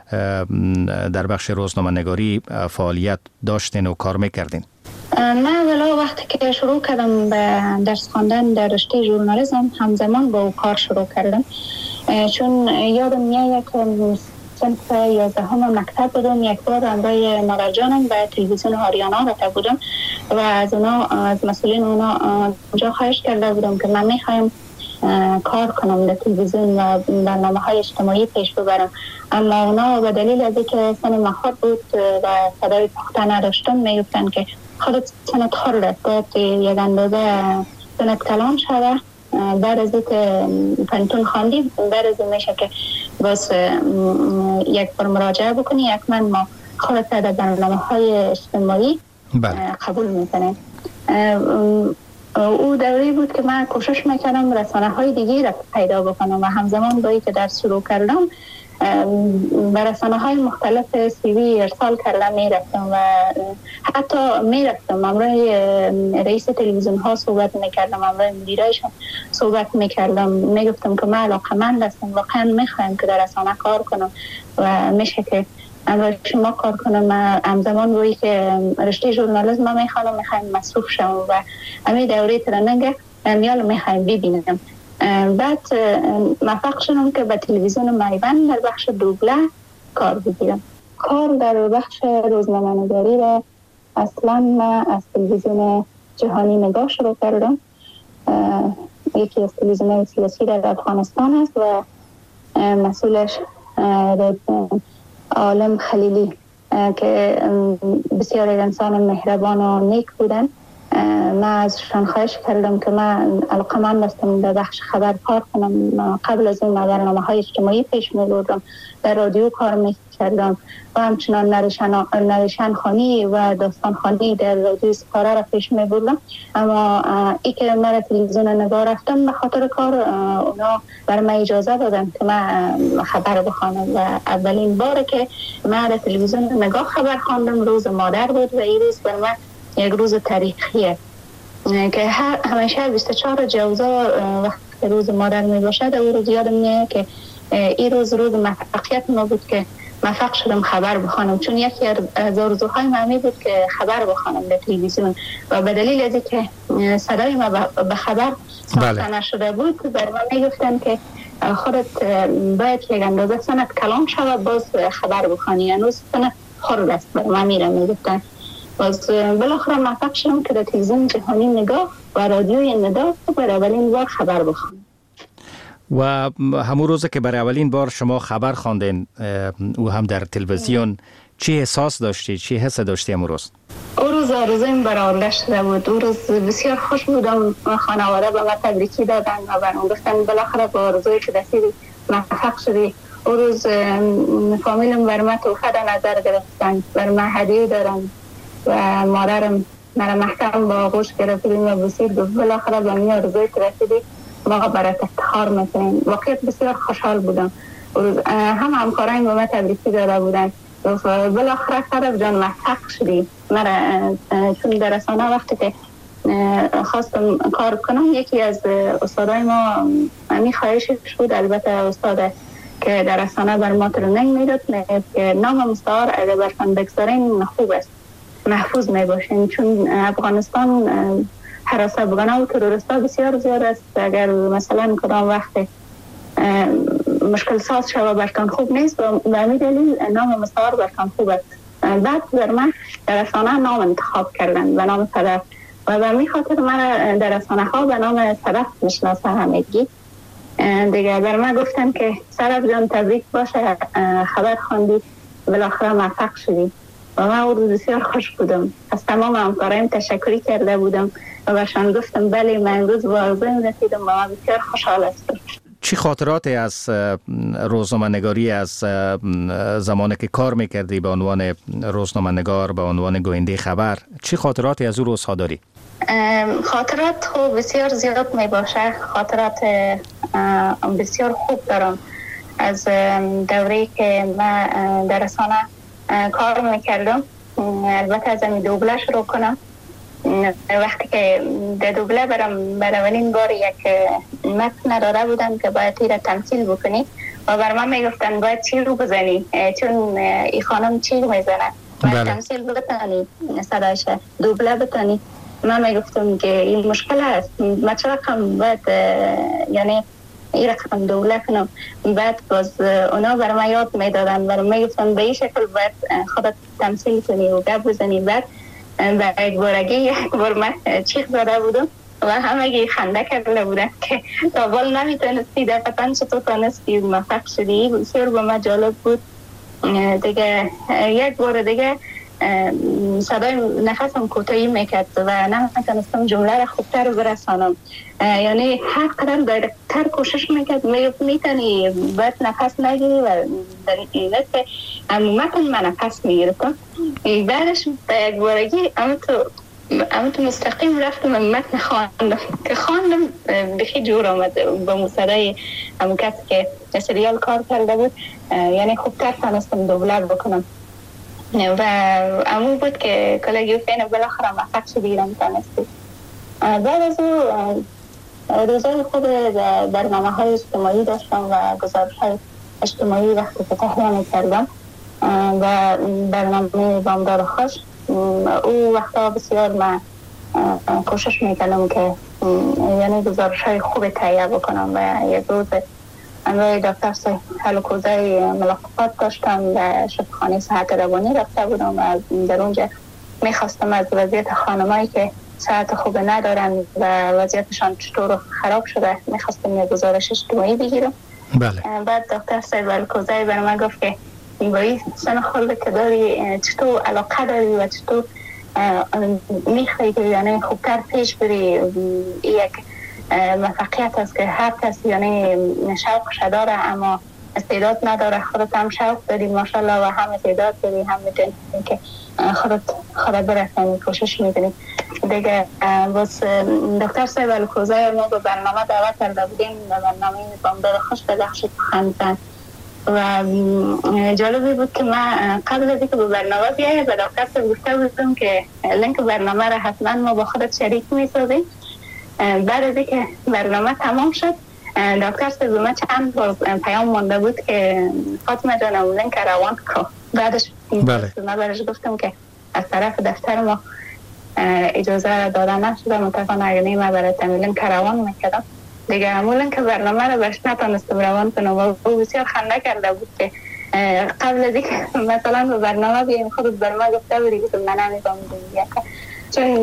در بخش روزنامه نگاری فعالیت داشتین و کار میکردین؟ من اولا وقتی که شروع کردم به درس خواندن در رشته ژورنالیسم همزمان با او کار شروع کردم، چون یادم میاد که صنف 11 مکتب بودم، یک بار همراه مادر جانم به تلویزیون آریانا رفته بودم و از مسئولین اونا اونجا خواهش کرده بودم که من میخوایم کار کنم در تلویزیون و برنامه‌های اجتماعی پیش ببرم، اما اونا به دلیل از اینکه سن مخاط بود و صدای پخته نداشتم میگفتن که خودت سنت خورده، باید یک اندازه سنت کلان شده، بعد از اینکه پنتون خواندی بعد از این میشه که باز یک بار مراجعه بکنی، یکمن ما خودت در برنامه‌های اجتماعی قبول میکنیم. او دوری بود که من کوشش میکردم رسانه‌های دیگه را پیدا بکنم و همزمان با اینکه در شروع کردم به رسانه‌های مختلف CV ارسال کردم، میرفتم و حتی میرفتم امروی رئیس تلویزیون ها صحبت میکردم، امروی مدیرایشان صحبت میکردم، میگفتم که من علاقه‌مند هستم، واقعا میخوایم که در رسانه کار کنم و میشه که امروی شما کار کنم. من همزمان روی که رشته ژورنالیسم میخوام مصروف شم و همین دوره ترننگ میال میخوایم ببینم. بعد موفق شدم که به تلویزیون میوند در بخش دوبله کار بگیرم. کار در بخش روزنامه‌نگاری را اصلا من از تلویزیون جهانی نگاه شروع کردم. یکی از تلویزیون سیاسی در افغانستان است و مسئولش عالم خلیلی که بسیار انسان مهربان و نیک بودن. من ازشان خواهش کردم که من علاقه‌مند هستم در بخش خبر کار کنم. قبل از این برنامه‌های اجتماعی پیش می‌بردم، در رادیو کار می‌کردم و همچنان نریشن خانی و داستان خانی در رادیو سپاره را پیش می‌بردم. اما ای که من تلویزیون نگاه رفتم به خاطر کار اونا بر من اجازه دادن که من خبر بخوانم و اولین باره که من در تلویزیون نگاه خبر خواندم روز مادر بود و این روز بر من یک روز تاریخیه که همیشه 24 جوزا وقت روز مادر می باشد. او روز یادم میاد که این روز موفقیت ما بود که موفق شدم خبر بخوانم، چون یکی از آرزوهای من بود که خبر بخوانم در تلویزیون و به دلیل از اینکه صدای ما به خبر ساخته نشده بود بر من میگفتن که خودت باید یک اندازه سنت کلام شود باز خبر بخوانی، هنوز سنت خرد است بر من میگفتن. باز بالاخره موفق شدم که در تلویزیون جهانی نگاه و رادیوی ندا برای اولین بار خبر بخوانم. و همون روز که برای اولین بار شما خبر خواندین او هم در تلویزیون، چی احساس داشتی؟ چی حس داشتی همون روز؟ او روز آرزویم برآورده شده بود. او روز بسیار خوش بودم. خانواده به من تبریکی دادن و برام گفتن بالاخره با آرزویی که رسیدی موفق شدی. او روز فامیلم بر من تحفه در نظر گرفتن، بر من هدیه دارن و مادرم مرا محکم با آغوش گرفت و بسید گفت بالاخره به من آرزویی که رسیدی ما برات افتخار میکنیم. واقعیت بسیار خوشحال بودم. هم همکارایم به من تبریکی داده بودن. بالاخره فرد جان موفق شدی. چون در رسانه وقتی که خواستم کار کنم یکی از استادای ما می خواهشش بود، البته استاد که در رسانه بر ما ترنینگ میداد که نام مستعار اگر برشان بگذارین خوب است، محفوظ می باشین، چون افغانستان حراس افغانا و تروریستا بسیار زیاد است. اگر مثلا کدام وقت مشکل ساز شود برتان خوب نیست و به همین دلیل نام مستعار برتان خوب است. بعد در من در رسانه نام انتخاب کردن به نام صدف و به همین خاطر من در رسانه ها به نام صدف میشناسه همگی. دیگه بر من گفتن که صدف جان تبریک باشه، خبر خواندی، بالاخره موفق شدی. و من او روز بسیار خوش بودم. از تمام همکارایم تشکری کرده بودم و برشان گفتم بله من امروز با آرزویم رسیدم و من بسیار خوشحال هستم. چی خاطراتی از روزنامه‌نگاری از زمانی که کار میکردی به عنوان روزنامه‌نگار، به عنوان گوینده خبر، چی خاطراتی از اون روزها داری؟ خاطرات خوب بسیار زیاد می باشه. خاطرات بسیار خوب دارم از دوره‌ای که من در رسانه کار میکردم. البته از این دوبله شروع کنم. وقتی که در دوبله برم بر اولین بار یک متن داده بودن که باید تیر تمثیل بکنی و بر من میگفتن باید چی رو بزنی، چون ای خانم چی رو میزنن، باید تمثیل بتانی، صدایش دوبله بتانی. من میگفتم که این مشکل هست، من چرا کم باید یعنی این رقم دوبله کنم. بعد باز اونا بر من یاد میدادن، بر من میگفتن به این شکل باید خودت تمثیل کنی و گپ بزنی. بعد به یک بار من چیخ داده بودم و همگی خنده کرده بودن که تا بال نمیتونستی دفتن چطور تانستی موفق شدی. بسیار به من جالب بود. دیگه یک بار دیگه صدای نفسم کوتاهی میکرد و نمیتونستم جمله را خوبتر برسانم. یعنی هر قدر دایرکتر کوشش میکرد میتونی باید نفس نگیری و در این که متن من نفس میگرفتم. بعدش به یک بارگی اما تو مستقیم رفتم متن خواندم که خواندم بخی جور آمد با موسیقی همون کسی که سریال کار کرده بود. یعنی خوبتر تانستم دوبله بکنم و امون بود که کلگی فین بالاخره موفق شدی ایران تانستی. بعد از او روزای خود برنامه های اجتماعی داشتم و گزارش های اجتماعی وقتی که تهیه میکردم و برنامه بامدار خوش او وقتا بسیار من کوشش میکنم که یعنی گزارش های خوب تهیه بکنم و یک روز امروی دکتر هلوکوزه ملاقات داشتم و شفاخانه صحت روانی رفته بودم و در اونجا میخواستم از وضعیت خانمایی که صحت خوب ندارن و وضعیتشان چطور خراب شده میخواستم یک گزارش اجتماعی بگیرم. بله. بعد دکتر صاحب هلوکوزه برای من گفت که با این سن خورده که داری چطور علاقه داری و چطور میخوایی که یعنی خوبتر پیش بری. یک موفقیت است که هر کسی یعنی شوقش داره اما استعداد نداره. خودت هم شوق داری ماشاءالله و هم استعداد داری هم میتونی که خودت برسانی کوشش میکنی دیگه. باز دکتر صاحب هلوکوزه ما به برنامه دعوت کرده بودیم به برنامه بامداد خوش به بخش خندزن و جالبی بود که من قبل از اینکه به برنامه بیایم به دکتر صاحب گفته بودم که لینک برنامه را حتما ما با خودت شریک میسازیم. بعد از اینکه برنامه تمام شد دکتر صاحب ما چند باز پیام مانده بود که فاطمه جانم لینک روان کو. بعدش من برش گفتم که از طرف دفتر ما اجازه داده نشده متاسفانه اگر ما برای لینک روان میکردم دیگه همون لینک برنامه رو برش نتانستم روان کنم و او بسیار خنده کرده بود که قبل از اینکه مثلا به برنامه بیایم خودت بر ما گفته بودی که من نمیفهمم دیگه. چون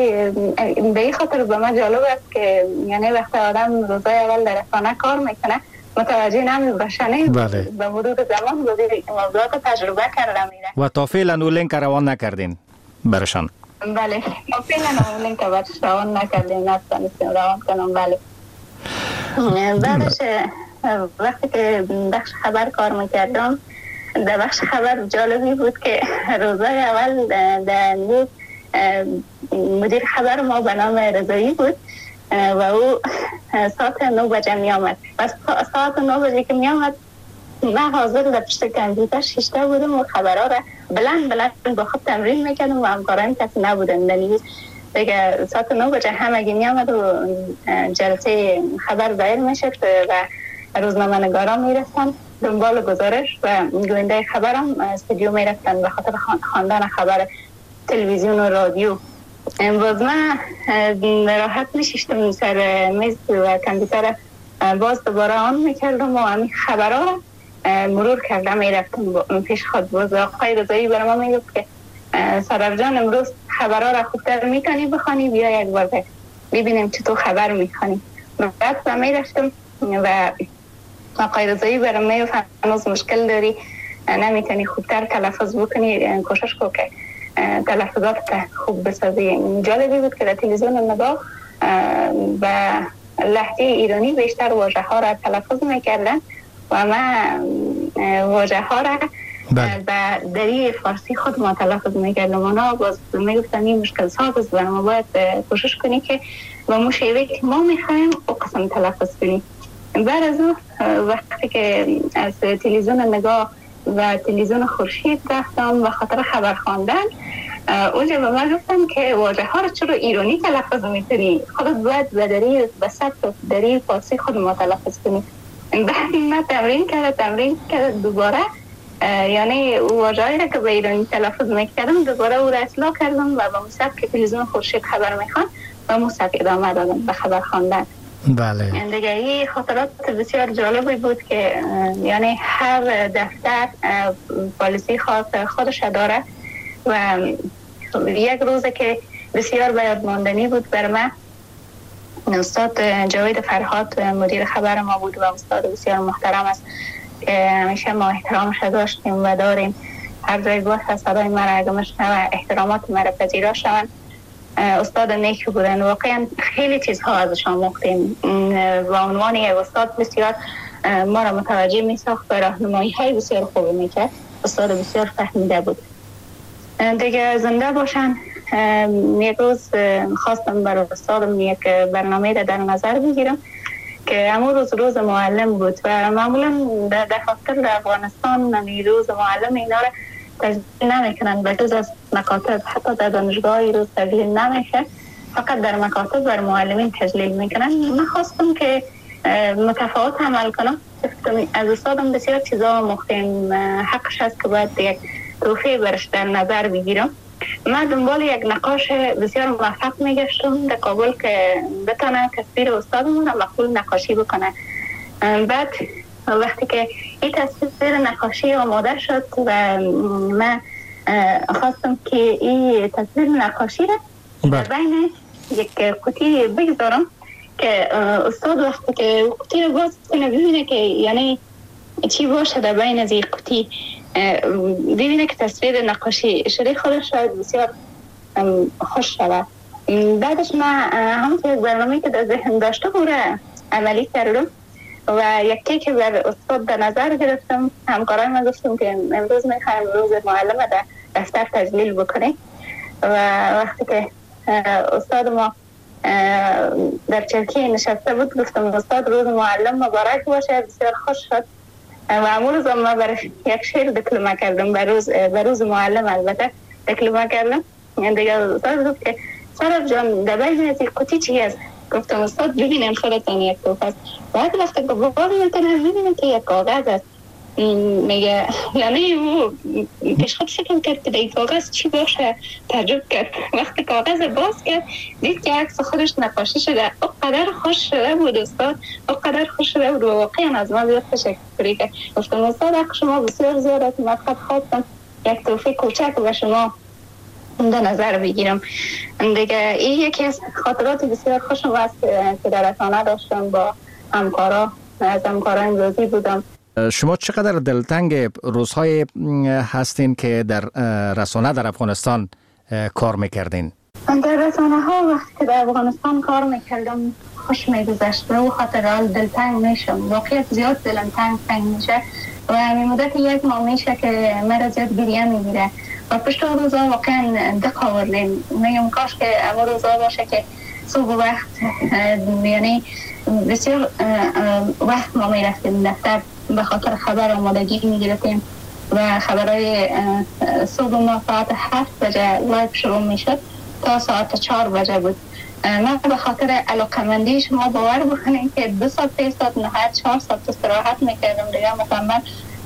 به این خاطر به من جالب است که یعنی وقتی آدم روزای اول در رسانه کار میکنه متوجه نمیشه به مرور زمان موضوعات تجربه کرده میره. و تا فعلا اون لینک روان نکردین برشان؟ بله تا فعلا اون لینک برش روان نکردیم نتونستیم روان کنم. بله. بعدش وقتی که بخش خبر کار میکردم در بخش خبر جالبی بود که روزای اول در مدیر خبر ما به نام رضایی بود و او ساعت 9 بجه می آمد و ساعت 9 بجه که می آمد من حاضر در پشت کامپیوتر شیشته بودم و خبرها را بلند با خود تمرین میکردم و همکاران کسی نبودن دیگه. ساعت 9 بجه همگی می آمد و جلسه خبر دایر میشد و روزنامه نگاران میرفتن دنبال گزارش و گوینده خبرم استودیو میرفتن به خاطر خواندن خبر تلویزیون و رادیو. باز من راحت میشیشتم سر میز و کامپیوتر باز دوباره آن میکردم و همین خبرها را مرور کردم میرفتم پیش خود. باز آقای رضایی برای ما میگفت که سرر جان امروز خبرها را خوبتر میتونی بخوانی بیا یک بار ببینیم چطور خبر میخوانی. بعد و میرفتم و آقای رضایی برای میگفت هنوز مشکل داری نمیتونی خوبتر تلفظ بکنی کوشش کن که تلفظات خوب بسازی. جالبی بود که در تلویزیون نگاه و لهجه ایرانی بیشتر واژه ها را تلفظ میکردن و من واژه ها را و دری فارسی خود ما تلفظ میکردم. اونا باز میگفتن این مشکل ساز است و ما باید کوشش کنی که با مشیوه که ما میخوایم او قسم تلفظ کنی. بعد از اون وقتی که از تلویزیون نگاه و تلویزیون خورشید رفتم و خاطر خبر خواندن اونجا به من گفتم که واژه ها رو چرا ایرانی تلفظ میکنی؟ خودت باید به سطح دری فارسی خود ما تلفظ کنی. بعد من تمرین کرد دوباره یعنی واژه‌ای را که به ایرانی تلفظ میکردم دوباره او را اصلاح کردم و با مصحف که تلویزیون خورشید خبر میخوان و مصحف ادامه دادم به خبر خواندن. بله. دیگه این خاطرات بسیار جالبی بود که یعنی هر دفتر پالیسی خودش داره و یک روز که بسیار باید ماندنی بود بر من استاد جاوید فرهاد مدیر خبر ما بود و استاد بسیار محترم است که همیشه ما احترامش داشتیم و داریم هر جای باشه صدای مرا اگه مشنوه احترامات مرا پذیرا شوند. استاد نیکی بودن، واقعا خیلی چیزها ازش آموختیم. با عنوان یک استاد بسیار ما را متوجه می ساخت و راهنمایی های بسیار خوبی می کرد. استاد بسیار فهمیده بود. دیگه زنده باشن. یک روز خواستم برای استادم یک برنامه در نظر بگیرم که همون روز معلم بود و معمولا در دفاتر افغانستان روز معلم اینا را تجلیل نمیکنن، به جز از مکاتب. حتی در دانشگاه روز تجلیل نمیشه، فقط در مکاتب بر معلمین تجلیل میکنن. من خواستم که متفاوت عمل کنم. از استادم بسیار چیزا آموختیم. حقش هست که باید یک توفیق برش در نظر بگیرم. من دنبال یک نقاش بسیار موفق میگشتم در کابل که بتانه تصویر استادمون را مقبول نقاشی بکنه. بعد وقتی که این تصویر نقاشی آماده شد و من خواستم که این تصویر نقاشی را بین یک قوطی بگذارم که استاد وقتی که قوطی را باز کنه ببینه که یعنی چی باشه در بین از این قوطی، ببینه که تصویر نقاشی شده خودش شاید بسیار خوش شود. بعدش من همون یک برنامه که در ذهن داشته بوده عملی کردم و یکی که بر استاد در نظر گرفتم. همکارای من گفتم که امروز میخوایم روز معلم در دفتر تجلیل بکنیم و وقتی که استاد ما در چرکی نشسته بود گفتم استاد روز معلم مبارک باشه. بسیار خوش شد و امروز روز ما برای یک شعر دکلمه کردم. به روز معلم البته دکلمه کردم. دیگه استاد گفت که سارا جان در بین از این قوطی چی هست؟ گفتم استاد ببینیم خودتان یک توپ است. بعد وقتی که باز میکنه ببینیم که یک کاغذ است. میگه یعنی او پیش خود فکر کرد که این کاغذ چی باشه، تعجب کرد. وقتی کاغذ باز کرد دید که عکس خودش نقاشی شده. اونقدر خوش شده بود استاد، اونقدر خوش شده بود و واقعا از ما زیاد تشکری کرد. گفتم استاد حق شما بسیار زیاد، من خواستم یک توفیق کوچک به شما در نظر بگیرم. دیگه این یکی از خاطرات بسیار خوشم است که در رسانه داشتم. با همکارا از همکاران امروزی بودم. شما چقدر دلتنگ روزهای هستین که در رسانه در افغانستان کار میکردین؟ در رسانه ها وقتی که در افغانستان کار میکردم خوش میگذشت و خاطر دلتنگ میشم. واقعیت زیاد دلم تنگ میشه و همین مدت یک ماه میشه که مرا زیاد گریه میگیره و پشت روزا واقعا دق آوردیم. میگم کاش که اما روزا باشه که صبح وقت یعنی بسیار وقت ما میرفتیم دفتر به خاطر خبر آمادگی میگرفتیم و خبرهای صبح ما ساعت 7 بجه لایو شروع میشد تا ساعت 4 بجه بود. من به خاطر علاقمندی شما باور بکنیم که 2 ساعت 3 ساعت نهایت 4 ساعت استراحت میکردم دیگه مکمل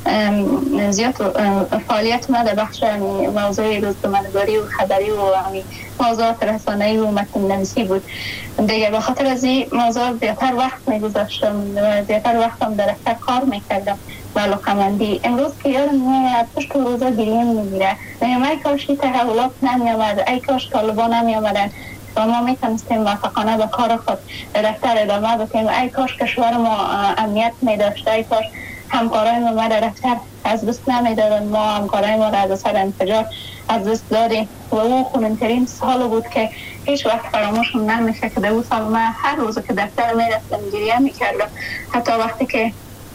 زیاد فعالیت ما در بخش موضوع روزنامه‌نگاری و خبری و موضوعات رسانه‌ای و متن نویسی بود. دیگه به خاطر از این موضوع زیادتر وقت می‌گذاشتم و زیادتر وقتم در دفتر کار می‌کردم و علاقه‌مندی. امروز که یادم میاد پشت روزا گریه می‌گیره. میگم ای کاش این تحولات نمی‌آمد، ای کاش طالبان نمی‌آمدن و ما می‌تونستیم موفقانه به کار خود در دفتر ادامه بدیم. ای کاش کشور ما امنیت می‌داشت، ای کاش همکارای ما در دفتر از دست نمیدادن. ما همکارای ما را از اثر انفجار از دست دادیم و اون خونن‌ترین سال بود که هیچ وقت فراموشم نمیشه که در اون سال من هر روز که دفتر میرفتم گریه میکردم. حتی وقتی که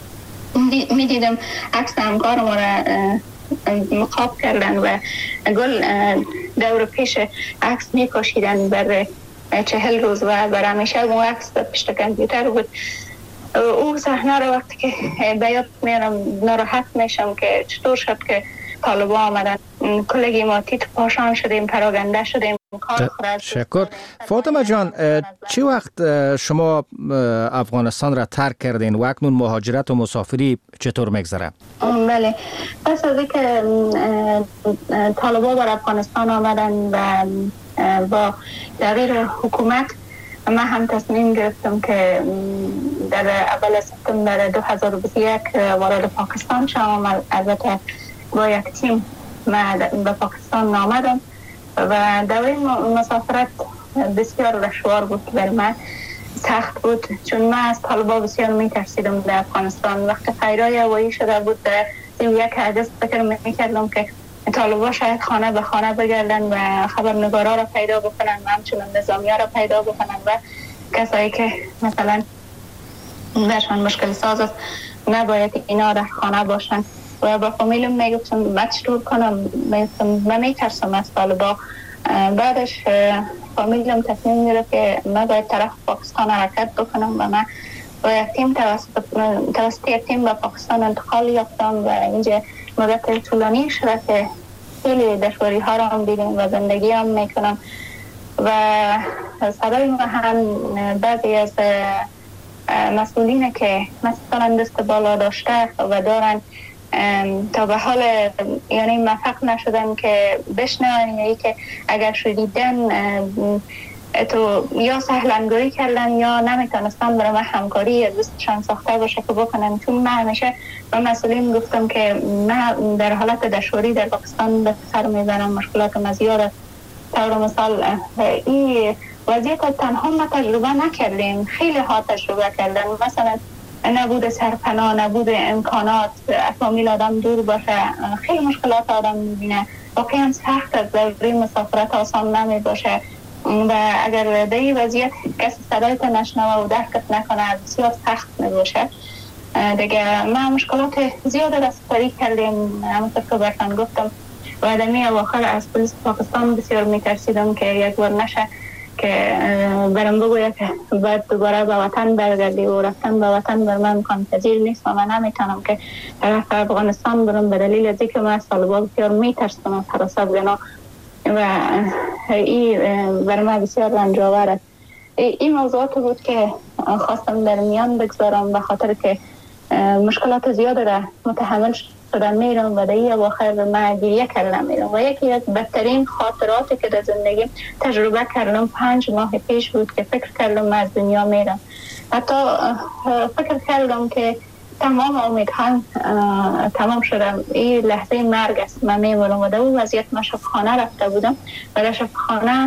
میدیدم عکس همکار ما را مقاب کردن و گل دور پیش عکس میکشیدن بر 40 روز و بر همیشه اون عکس پشت کامپیوتر بود. او صحنه رو وقتی که به یاد میارم ناراحت میشم که چطور شد که طالبان آمدن کلگی ما تیت پاشان شدیم، پراگنده شدیم. شکر. فاطمه جان، چی وقت شما افغانستان را ترک کردین و اکنون مهاجرت و مسافری چطور میگذره؟ بله، پس از اینکه طالبان بر افغانستان آمدن و با تغییر حکومت من هم تصمیم گرفتم که در اول سپتامبر 2021 وارد پاکستان شدم. البته با یک تیم من به پاکستان آمدم و دوره مسافرت بسیار دشوار بود برای من، سخت بود، چون من از طالبان بسیار میترسیدم. در افغانستان وقت خیرای هوایی شده بود در 31 اگست فکر میکردم که طالبا شاید خانه به خانه بگردن و خبرنگارا را پیدا بکنن و همچنین نظامی‌ها را پیدا بکنن و کسایی که مثلا برشان مشکل ساز است نباید اینا در خانه باشن. و با فامیلم میگفتم من چطور کنم، من میترسم از طالبا. بعدش فامیلم تصمیم میگرفت که من باید طرف پاکستان حرکت بکنم و من با یک تیم توسط یک تیم به پاکستان انتقال یافتم و اینجا مدت طولانی شده که خیلی دشواری ها را هم دیدیم و زندگی هم میکنم و صدای ما هم بعضی از مسئولین که مثلا دست بالا داشته و دارن تا به حال یعنی موفق نشدن که بشنون، یعنی که اگر شدیدن تو یا سهلنگاری کردن یا نمیتونستن برای من همکاری از دستشان ساخته باشه که بکنن. چون من همیشه با مسئولین گفتم که من در حالت دشواری در پاکستان به سر میبرم، مشکلاتم زیاد. طور مثال این وضعیت تنها ما تجربه نکردیم، خیلی ها تجربه کردن، مثلا نبود سرپناه، نبود امکانات، فامیل آدم دور باشه، خیلی مشکلات آدم میبینه. واقعا سخت است، دوره مسافرت آسان نمی باشه و اگر در این وضعیت کسی صدایت نشنوه و درکت نکنه بسیار سخت می باشه. دیگه ما مشکلات زیاده دستکاری کردیم، همونطور که برتان گفتم و دمی اواخر از پلیس پاکستان بسیار میترسیدم که یک بار نشه که برم بگوید که باید دوباره به وطن برگردی و رفتن به وطن بر من امکان پذیر نیست و من نمیتونم که طرف افغانستان برم به دلیل از اینکه من از طالبا بسیار میترسم از حراست بنا و این بر من بسیار رنجاور است. این موضوعات بود که خواستم در میان بگذارم به خاطر که مشکلات زیاد را متحمل شدن میرم و در این اواخر من گریه کردم میرم و یکی از بدترین خاطراتی که در زندگی تجربه کردم 5 ماه پیش بود که فکر کردم من از دنیا میرم. حتی فکر کردم که تمام امیدها تمام شدم، این لحظه مرگ است، من میمونم. و در اون وضعیت من شفاخانه رفته بودم و در شفاخانه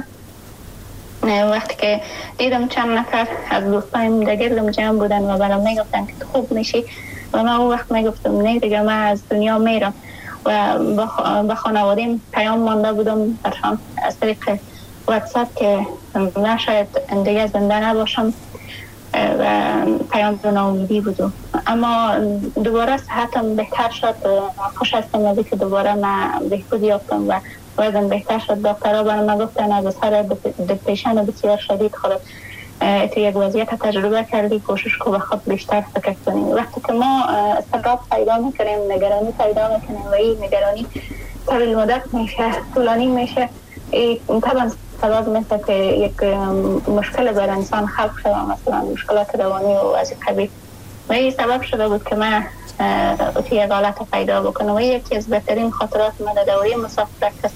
وقتی که دیدم چند نفر از دوستایم در گردم جمع بودن و برام میگفتن که تو خوب میشی و من اون وقت میگفتم نه دیگه من از دنیا میرم و به خانوادیم پیام مانده بودم برشان از طریق واتساپ که من شاید دیگه زنده نباشم و پیام ناامیدی بودم. اما دوباره صحتم بهتر شد، خوش هستم از که دوباره من بهبود یافتم و وزن بهتر شد. دکترها برای من گفتن از اثر دپریشن بسیار شدید خودت تو یک وضعیت تجربه کردی، کوشش کو به خود بیشتر فکر کنیم. وقتی که ما استراب پیدا میکنیم، نگرانی پیدا میکنیم و این نگرانی طویل مدت میشه، طولانی میشه، طبعا سبب میشه که یک مشکل بر انسان خلق شده، مثلا مشکلات روانی و از قبیل. و این سبب شده بود که من توی یک حالت پیدا بکنم و یکی از بهترین خاطرات من در دوره مسافرت است.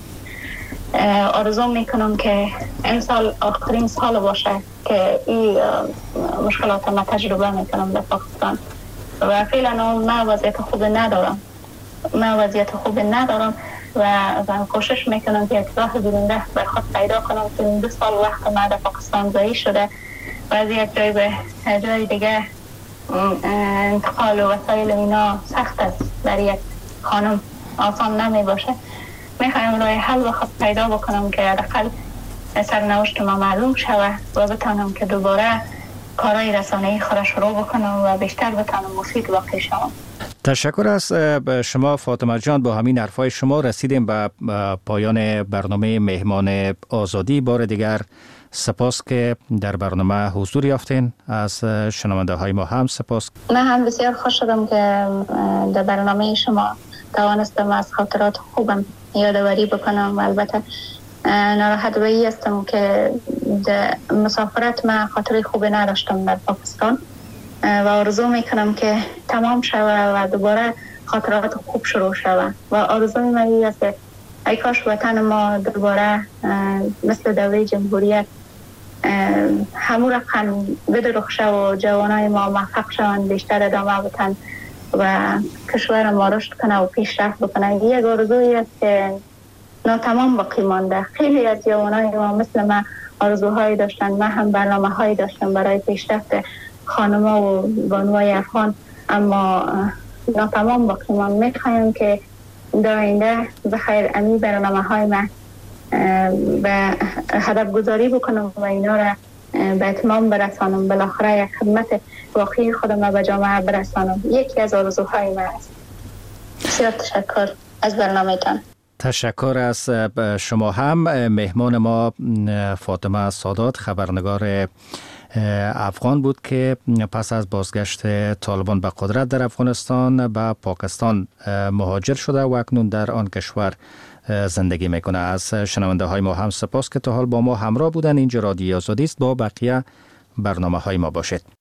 آرزو میکنم که این سال آخرین سال باشه که این مشکلات ما تجربه میکنم در پاکستان و فعلا من وضعیت خوب ندارم و کوشش میکنم که یک راه بیرونده بر خود پیدا کنم که 2 سال وقت من در پاکستان ضایع شده و از یک جای به جای دیگه انتقال و وسایل اینا سخت است، برای یک خانم آسان نمی باشه. میخوایم راه حل و خود پیدا بکنم که حداقل سرنوشت ما معلوم شود و بتانم که دوباره کارهای رسانه‌ای خود شروع بکنم و بیشتر بتانم مفید واقع شوم. تشکر از شما فاطمه جان. با همین حرفای شما رسیدیم به پایان برنامه مهمان آزادی. بار دیگر سپاس که در برنامه حضور یافتین. از شنونده های ما هم سپاس. من هم بسیار خوش شدم که در برنامه شما توانستم از خاطرات خوبم یادآوری بکنم و البته ناراحت به این هستم که در مسافرت من خاطره خوبی نداشتم در پاکستان و آرزو میکنم که تمام شود و دوباره خاطرات خوب شروع شود و آرزوی من این است که ای کاش وطن ما دوباره مثل دوره جمهوریت همون رقم بدرخشه و جوانای ما موفق شوند، بیشتر ادامه بدن و کشور ما رشد کنه و پیشرفت بکنه. یک آرزویی است که ناتمام باقی مانده. خیلی از جوانای ما مثل من آرزوهایی داشتن، من هم برنامه‌هایی داشتم برای پیشرفت خانم‌ها و بانوهای افغان، اما ناتمام باقی مانده. می‌خوایم که در آینده بخیر امی برنامه های ما به هدف گذاری بکنم و اینا را به اتمام برسانم، بالاخره یک خدمت واقعی خودم به جامعه برسانم. یکی از آرزوهای من است. بسیار تشکر از برنامه‌تان. تشکر از شما هم. مهمان ما فاطمه سادات، خبرنگار افغان بود که پس از بازگشت طالبان به قدرت در افغانستان به پاکستان مهاجر شده و اکنون در آن کشور زندگی میکنه. از شنونده های ما هم سپاس که تا حال با ما همراه بودن. اینجا رادیو آزادی است. با بقیه برنامه های ما باشید.